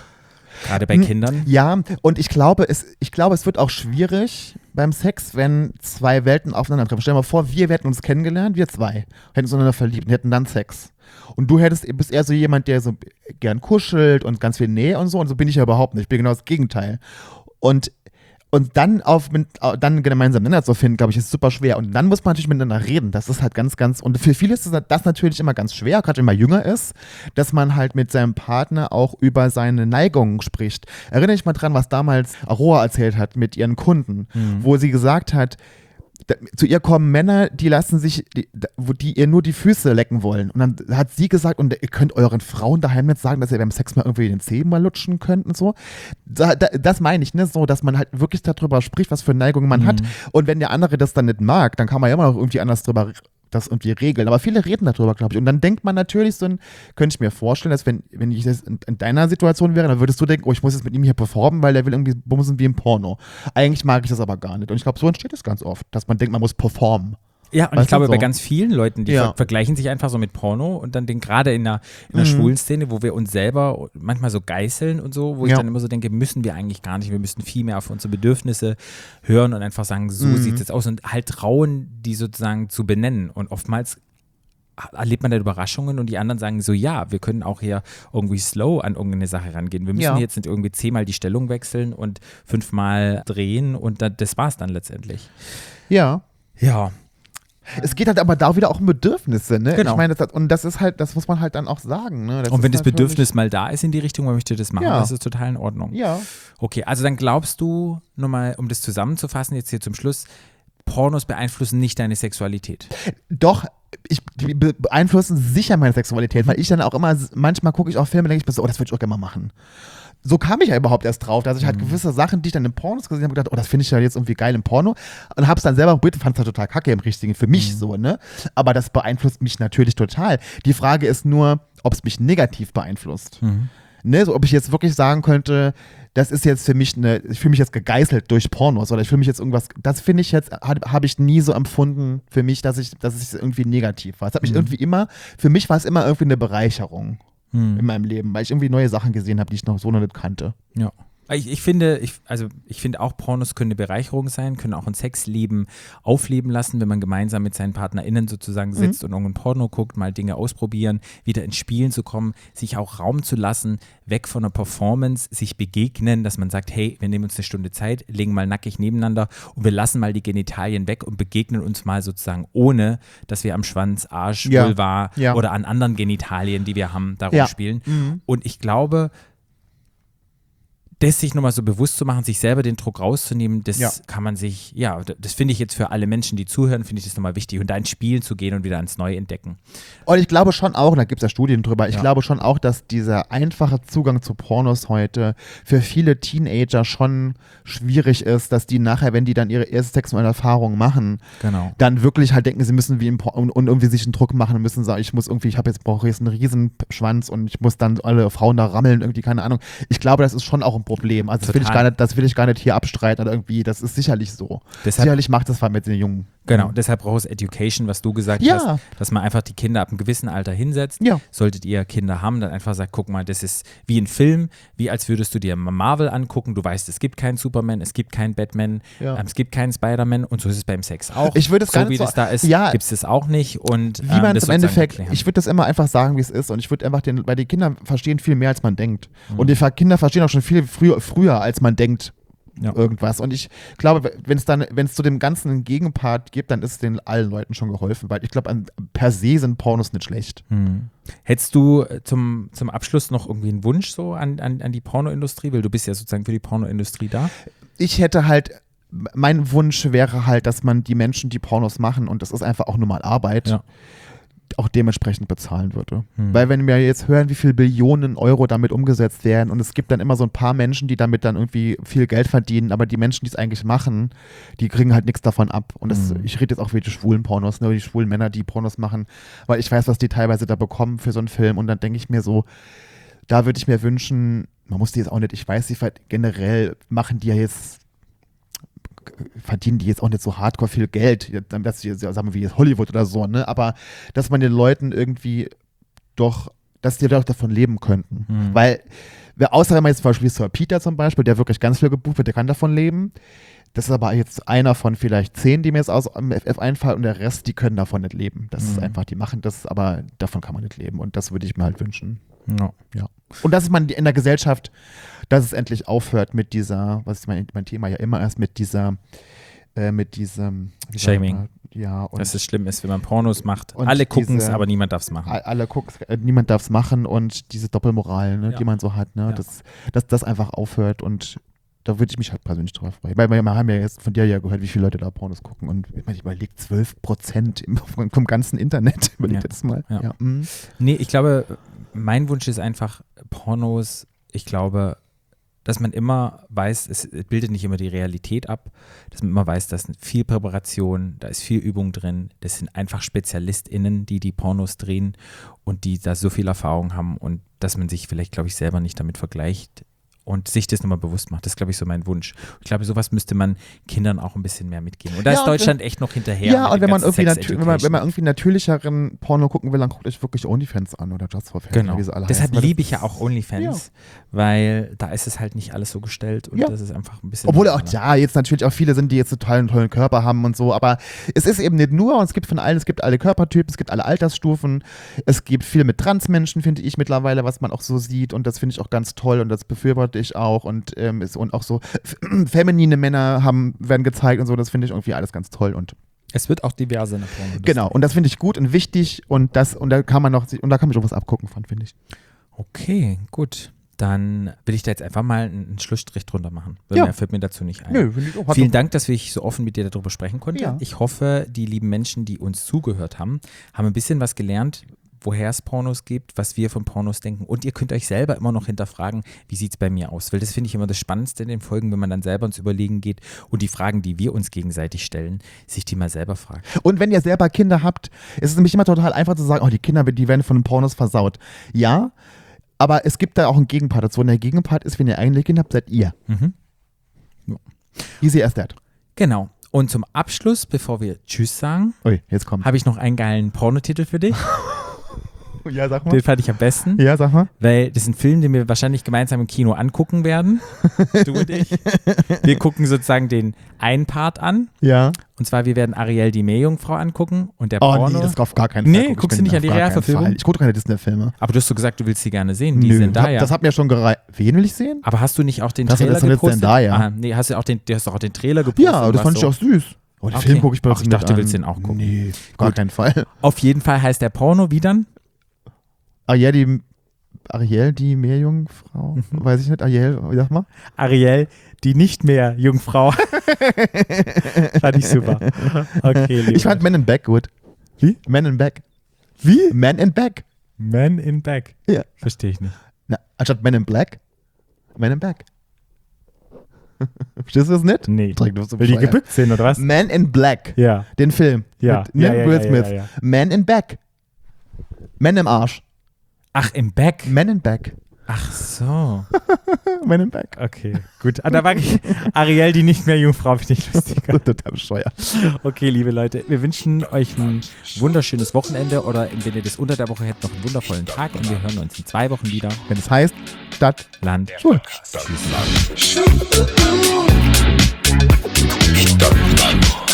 Gerade bei
Hm,
Kindern.
Ja, und ich glaube, es, ich glaube, es wird auch schwierig beim Sex, wenn zwei Welten aufeinandertreffen. Stell dir mal vor, wir hätten uns kennengelernt, wir zwei, hätten uns untereinander verliebt und hätten dann Sex. Und du hättest, bist eher so jemand, der so gern kuschelt und ganz viel Nähe und so, und so bin ich ja überhaupt nicht. Ich bin genau das Gegenteil. Und Und dann auf mit, dann gemeinsam Nenner zu finden, glaube ich, ist super schwer. Und dann muss man natürlich miteinander reden. Das ist halt ganz, ganz, und für viele ist das natürlich immer ganz schwer, gerade wenn man jünger ist, dass man halt mit seinem Partner auch über seine Neigungen spricht. Erinnere ich mal dran, was damals Aroa erzählt hat mit ihren Kunden,
Mhm.
wo sie gesagt hat, da, zu ihr kommen Männer, die lassen sich, die, wo die ihr nur die Füße lecken wollen. Und dann hat sie gesagt, und ihr könnt euren Frauen daheim nicht sagen, dass ihr beim Sex mal irgendwie den Zehen mal lutschen könnt und so. Da, da, das meine ich, ne, so, dass man halt wirklich darüber spricht, was für Neigungen man
Mhm.
hat. Und wenn der andere das dann nicht mag, dann kann man ja immer noch irgendwie anders drüber das irgendwie regeln. Aber viele reden darüber, glaube ich. Und dann denkt man natürlich so, ein, könnte ich mir vorstellen, dass wenn, wenn ich das in, in deiner Situation wäre, dann würdest du denken, oh, ich muss jetzt mit ihm hier performen, weil der will irgendwie bumsen wie im Porno. Eigentlich mag ich das aber gar nicht. Und ich glaube, so entsteht es ganz oft, dass man denkt, man muss performen.
Ja, und
Weißt
ich glaube,
du,
bei
so.
ganz vielen Leuten, die
Ja.
ver vergleichen sich einfach so mit Porno und dann den gerade in der, in der
Mhm.
schwulen Szene, wo wir uns selber manchmal so geißeln und so, wo ich
Ja.
dann immer so denke, müssen wir eigentlich gar nicht, wir müssten viel mehr auf unsere Bedürfnisse hören und einfach sagen, so
Mhm.
sieht es jetzt aus und halt trauen, die sozusagen zu benennen. Und oftmals erlebt man da Überraschungen und die anderen sagen so, ja, wir können auch hier irgendwie slow an irgendeine Sache rangehen. Wir müssen
Ja.
jetzt nicht irgendwie zehnmal die Stellung wechseln und fünfmal drehen und da, das war's dann letztendlich.
Ja.
Ja.
Es geht halt aber da wieder auch um Bedürfnisse, ne?
Genau.
Ich meine, das, und das ist halt, das muss man halt dann auch sagen, ne? Das
Und wenn
ist
das
halt
Bedürfnis mal da ist in die Richtung, man möchte das machen,
Ja.
das ist total in Ordnung.
wirklich, Ja.
Okay, also dann glaubst du, nur mal, um das zusammenzufassen, jetzt hier zum Schluss, Pornos beeinflussen nicht deine Sexualität.
Doch, ich, die be- beeinflussen sicher meine Sexualität, weil ich dann auch immer, manchmal gucke ich auch Filme, denke ich mir so, oh, das würde ich auch gerne mal machen. So kam ich ja überhaupt erst drauf, dass ich halt gewisse Sachen, die ich dann in Pornos gesehen habe, gedacht, oh, das finde ich ja jetzt irgendwie geil im Porno, und habe es dann selber probiert und fand es halt total kacke im Richtigen, für mich so, ne? Aber das beeinflusst mich natürlich total. Die Frage ist nur, ob es mich negativ beeinflusst. Ne, so ob ich jetzt wirklich sagen könnte, das ist jetzt für mich eine, ich fühle mich jetzt gegeißelt durch Pornos oder ich fühle mich jetzt irgendwas, das finde ich jetzt, habe hab ich nie so empfunden für mich, dass ich, dass es irgendwie negativ war. Es hat mich irgendwie immer, für mich war es immer irgendwie eine Bereicherung in meinem Leben, weil ich irgendwie neue Sachen gesehen habe, die ich noch so noch nicht kannte.
Ja. Ich, ich finde, ich, also ich finde auch, Pornos können eine Bereicherung sein, können auch ein Sexleben aufleben lassen, wenn man gemeinsam mit seinen PartnerInnen sozusagen sitzt und irgendein Porno guckt, mal Dinge ausprobieren, wieder ins Spielen zu kommen, sich auch Raum zu lassen, weg von der Performance, sich begegnen, dass man sagt, hey, wir nehmen uns eine Stunde Zeit, legen mal nackig nebeneinander und wir lassen mal die Genitalien weg und begegnen uns mal sozusagen, ohne dass wir am Schwanz, Arsch,
Ja.
Vulva
Ja.
oder an anderen Genitalien, die wir haben, da
Ja.
rumspielen. Und ich glaube, das sich nochmal so bewusst zu machen, sich selber den Druck rauszunehmen, das
Ja.
kann man sich, ja, das finde ich jetzt für alle Menschen, die zuhören, finde ich das nochmal wichtig und da ins Spielen zu gehen und wieder ans Neue entdecken.
Und ich glaube schon auch, und da gibt es ja Studien drüber, ich
Ja.
glaube schon auch, dass dieser einfache Zugang zu Pornos heute für viele Teenager schon schwierig ist, dass die nachher, wenn die dann ihre erste sexuelle Erfahrung machen,
Genau.
dann wirklich halt denken, sie müssen wie im Por- und, und irgendwie sich einen Druck machen und müssen sagen, ich muss irgendwie, ich habe jetzt brauche jetzt einen riesen Schwanz und ich muss dann alle Frauen da rammeln, irgendwie, keine Ahnung. Ich glaube, das ist schon auch ein Problem. Also das will, ich
Total.
gar nicht, das will ich gar nicht hier abstreiten oder irgendwie, das ist sicherlich so.
Deshalb-
sicherlich macht das vor allem mit den Jungen.
Genau, deshalb braucht es Education, was du gesagt
Ja.
hast, dass man einfach die Kinder ab einem gewissen Alter hinsetzt.
Ja.
Solltet ihr Kinder haben, dann einfach sagt, guck mal, das ist wie ein Film, wie als würdest du dir Marvel angucken. Du weißt, es gibt keinen Superman, es gibt keinen Batman,
Ja.
ähm, es gibt keinen Spider-Man und so ist es beim Sex auch.
Ich würde es
so
gar nicht
wie
so-
das da ist,
Ja.
gibt es das auch nicht. Und,
Wie
ähm,
man
das
es im
sozusagen
Endeffekt,
erklären.
ich würde das immer einfach sagen, wie es ist, und ich würde einfach den, weil die Kinder verstehen viel mehr, als man denkt.
Mhm.
Und die Ver- Kinder verstehen auch schon viel früher, früher als man denkt.
Ja.
Irgendwas. Und ich glaube, wenn es dann, wenn es zu dem Ganzen einen Gegenpart gibt, dann ist es den allen Leuten schon geholfen, weil ich glaube, an- per se sind Pornos nicht schlecht.
Hm. Hättest du äh, zum, zum Abschluss noch irgendwie einen Wunsch so an, an, an die Pornoindustrie? Weil du bist ja sozusagen für die Pornoindustrie da.
Ich hätte halt, mein Wunsch wäre halt, dass man die Menschen, die Pornos machen, und das ist einfach auch nur mal Arbeit,
Ja.
auch dementsprechend bezahlen würde.
Hm.
Weil wenn wir jetzt hören, wie viele Billionen Euro damit umgesetzt werden und es gibt dann immer so ein paar Menschen, die damit dann irgendwie viel Geld verdienen, aber die Menschen, die es eigentlich machen, die kriegen halt nichts davon ab. Und das,
Hm.
ich rede jetzt auch wie die schwulen Pornos, ne, die schwulen Männer, die Pornos machen, weil ich weiß, was die teilweise da bekommen für so einen Film und dann denke ich mir so, da würde ich mir wünschen, man muss die jetzt auch nicht, ich weiß, die ver- generell machen die ja jetzt, verdienen die jetzt auch nicht so hardcore viel Geld, dass sie, sagen wir, wie jetzt Hollywood oder so, ne, aber dass man den Leuten irgendwie doch, dass die doch davon leben könnten.
Mhm.
Weil, wer- außer wenn man jetzt zum Beispiel Sir Peter zum Beispiel, der wirklich ganz viel gebucht wird, der kann davon leben. Das ist aber jetzt einer von vielleicht zehn, die mir jetzt aus dem F F einfallen und der Rest, die können davon nicht leben. Das ist
Mhm.
einfach, die machen das, aber davon kann man nicht leben und das würde ich mir halt wünschen.
Ja.
Ja. Und dass man in der Gesellschaft, dass es endlich aufhört mit dieser, was ist mein, mein Thema ja immer erst, mit dieser, äh, mit diesem wie sagt
Shaming.
man, ja, und
Dass es schlimm ist, wenn man Pornos macht.
Und
Alle gucken es,
diese-
aber niemand darf es machen.
a- alle gucken, äh, niemand darf es machen und diese Doppelmoral, ne,
Ja.
die man so hat, ne,
Ja.
dass, dass das einfach aufhört und da würde ich mich halt persönlich drüber freuen. Weil wir haben ja jetzt von dir ja gehört, wie viele Leute da Pornos gucken und ich meine, ich überlege zwölf Prozent im, vom ganzen Internet. Überleg
Ja.
dir das mal.
Ja.
Ja. mm.
Nee, ich glaube, mein Wunsch ist einfach, Pornos, ich glaube, dass man immer weiß, es bildet nicht immer die Realität ab, dass man immer weiß, da ist viel Präparation, da ist viel Übung drin, das sind einfach SpezialistInnen, die die Pornos drehen und die da so viel Erfahrung haben und dass man sich vielleicht, glaube ich, selber nicht damit vergleicht und sich das nochmal bewusst macht. Das ist, glaube ich, so mein Wunsch. Ich glaube, sowas müsste man Kindern auch ein bisschen mehr mitgeben. Und da
Ja,
ist
und
Deutschland echt noch hinterher.
Ja,
mit
und
dem
wenn man,
ganzen
irgendwie
Sex
natür- wenn, man, wenn man
Education.
irgendwie natürlicheren Porno gucken will, dann guckt euch wirklich OnlyFans an oder Just for Fans,
Genau.
wie sie alle
Deshalb
heißen, weil
liebe
das
ich ja auch OnlyFans, weil da ist es halt nicht alles so gestellt und
Ja.
das ist einfach ein bisschen.
Obwohl auch, ja, jetzt natürlich auch viele sind, die jetzt total einen tollen Körper haben und so, aber es ist eben nicht nur, und es gibt von allen, es gibt alle Körpertypen, es gibt alle Altersstufen, es gibt viel mit Transmenschen, finde ich mittlerweile, was man auch so sieht und das finde ich auch ganz toll und das befürworte ich auch und, ähm, ist, und auch so f- feminine Männer haben, werden gezeigt und so, das finde ich irgendwie alles ganz toll und
Es wird auch diverse in der Porno.
genau, und das finde ich gut und wichtig und das, und da kann man noch, und da kann man schon was abgucken von, finde ich.
Okay, gut. Dann will ich da jetzt einfach mal einen Schlussstrich drunter machen. Weil
Ja.
Mehr fällt mir dazu nicht ein.
Nö, finde ich auch. Hat
Vielen
doch-
Dank, dass ich so offen mit dir darüber sprechen konnte.
Ja.
Ich hoffe, die lieben Menschen, die uns zugehört haben, haben ein bisschen was gelernt, woher es Pornos gibt, was wir von Pornos denken. Und ihr könnt euch selber immer noch hinterfragen, wie sieht es bei mir aus? Weil das finde ich immer das Spannendste in den Folgen, wenn man dann selber ins Überlegen geht und die Fragen, die wir uns gegenseitig stellen, sich die mal selber fragt.
Und wenn ihr selber Kinder habt, ist es nämlich immer total einfach zu sagen, oh, die Kinder, die werden von den Pornos versaut. Ja, aber es gibt da auch einen Gegenpart dazu. Und der Gegenpart ist, wenn ihr eigene Kinder habt, seid ihr.
Mhm.
Easy as that.
Genau. Und zum Abschluss, bevor wir Tschüss sagen,
Ui, jetzt kommt.
habe ich noch einen geilen Pornotitel für dich.
Ja, sag mal.
Den fand ich am besten.
Ja, sag mal.
Weil das ist ein Film, den wir wahrscheinlich gemeinsam im Kino angucken werden. Du und ich. Wir gucken sozusagen den einen Part an.
Ja.
Und zwar, wir werden Ariel die Meerjungfrau angucken und der
Oh
Porno.
nee, das ist auf gar keinen Fall.
Nee,
guck ich
guckst du
mir
nicht an die
auf gar keinen
Realverfilmung?
Fall. Ich gucke keine Disney-Filme.
Aber du hast so gesagt, du willst sie gerne sehen. Die
Nö,
sind da
hab-
ja.
Das hat mir schon gereicht. Wen will ich sehen?
Aber hast du nicht auch den
Das-
Trailer
das ist jetzt
gepostet?
Zendaya.
Ah, nee, hast du auch den, du hast doch auch den Trailer gepostet.
Ja,
und
das fand
warst
ich
so.
auch süß. Oh, den
Okay.
Film gucke ich bei
Ach,
uns
ich
nicht
dachte, du willst
an.
den auch gucken.
Nee, auf gar
Gut.
keinen Fall.
Auf jeden Fall heißt der Porno wie dann?
Ariel, die, Ariel, die Meerjungfrau?
Mhm.
Weiß ich nicht. Ariel, wie sag mal?
Ariel, die nicht mehr Jungfrau. Fand ich super. Okay, lieber.
Ich fand Men in Black gut.
Wie?
Men in Black.
Wie?
Men in Black.
Man in Back.
Ja.
Verstehe ich nicht.
Na, anstatt Men in Black, Men in Black. Verstehst du das nicht?
Nee.
Direkt, du bist so
Weil die
bescheuert.
gebückt sind, oder was?
Men in Black.
Ja.
Den Film.
Ja.
Mit, ne,
Ja, ja,
Will
ja,
Smith.
ja, ja.
Men in Back. Men im Arsch.
Ach, im Back?
Men in Back.
Ach so.
Men in Back.
Okay, gut. Ah, da war ich Ariel, die nicht mehr Jungfrau, finde ich lustiger.
Total bescheuert.
Okay, liebe Leute, wir wünschen euch ein wunderschönes Wochenende oder wenn ihr das unter der Woche hättet, noch einen wundervollen Tag und wir hören uns in zwei Wochen wieder.
Wenn es heißt, Stadt,
Land.
Schul.
Stadtland.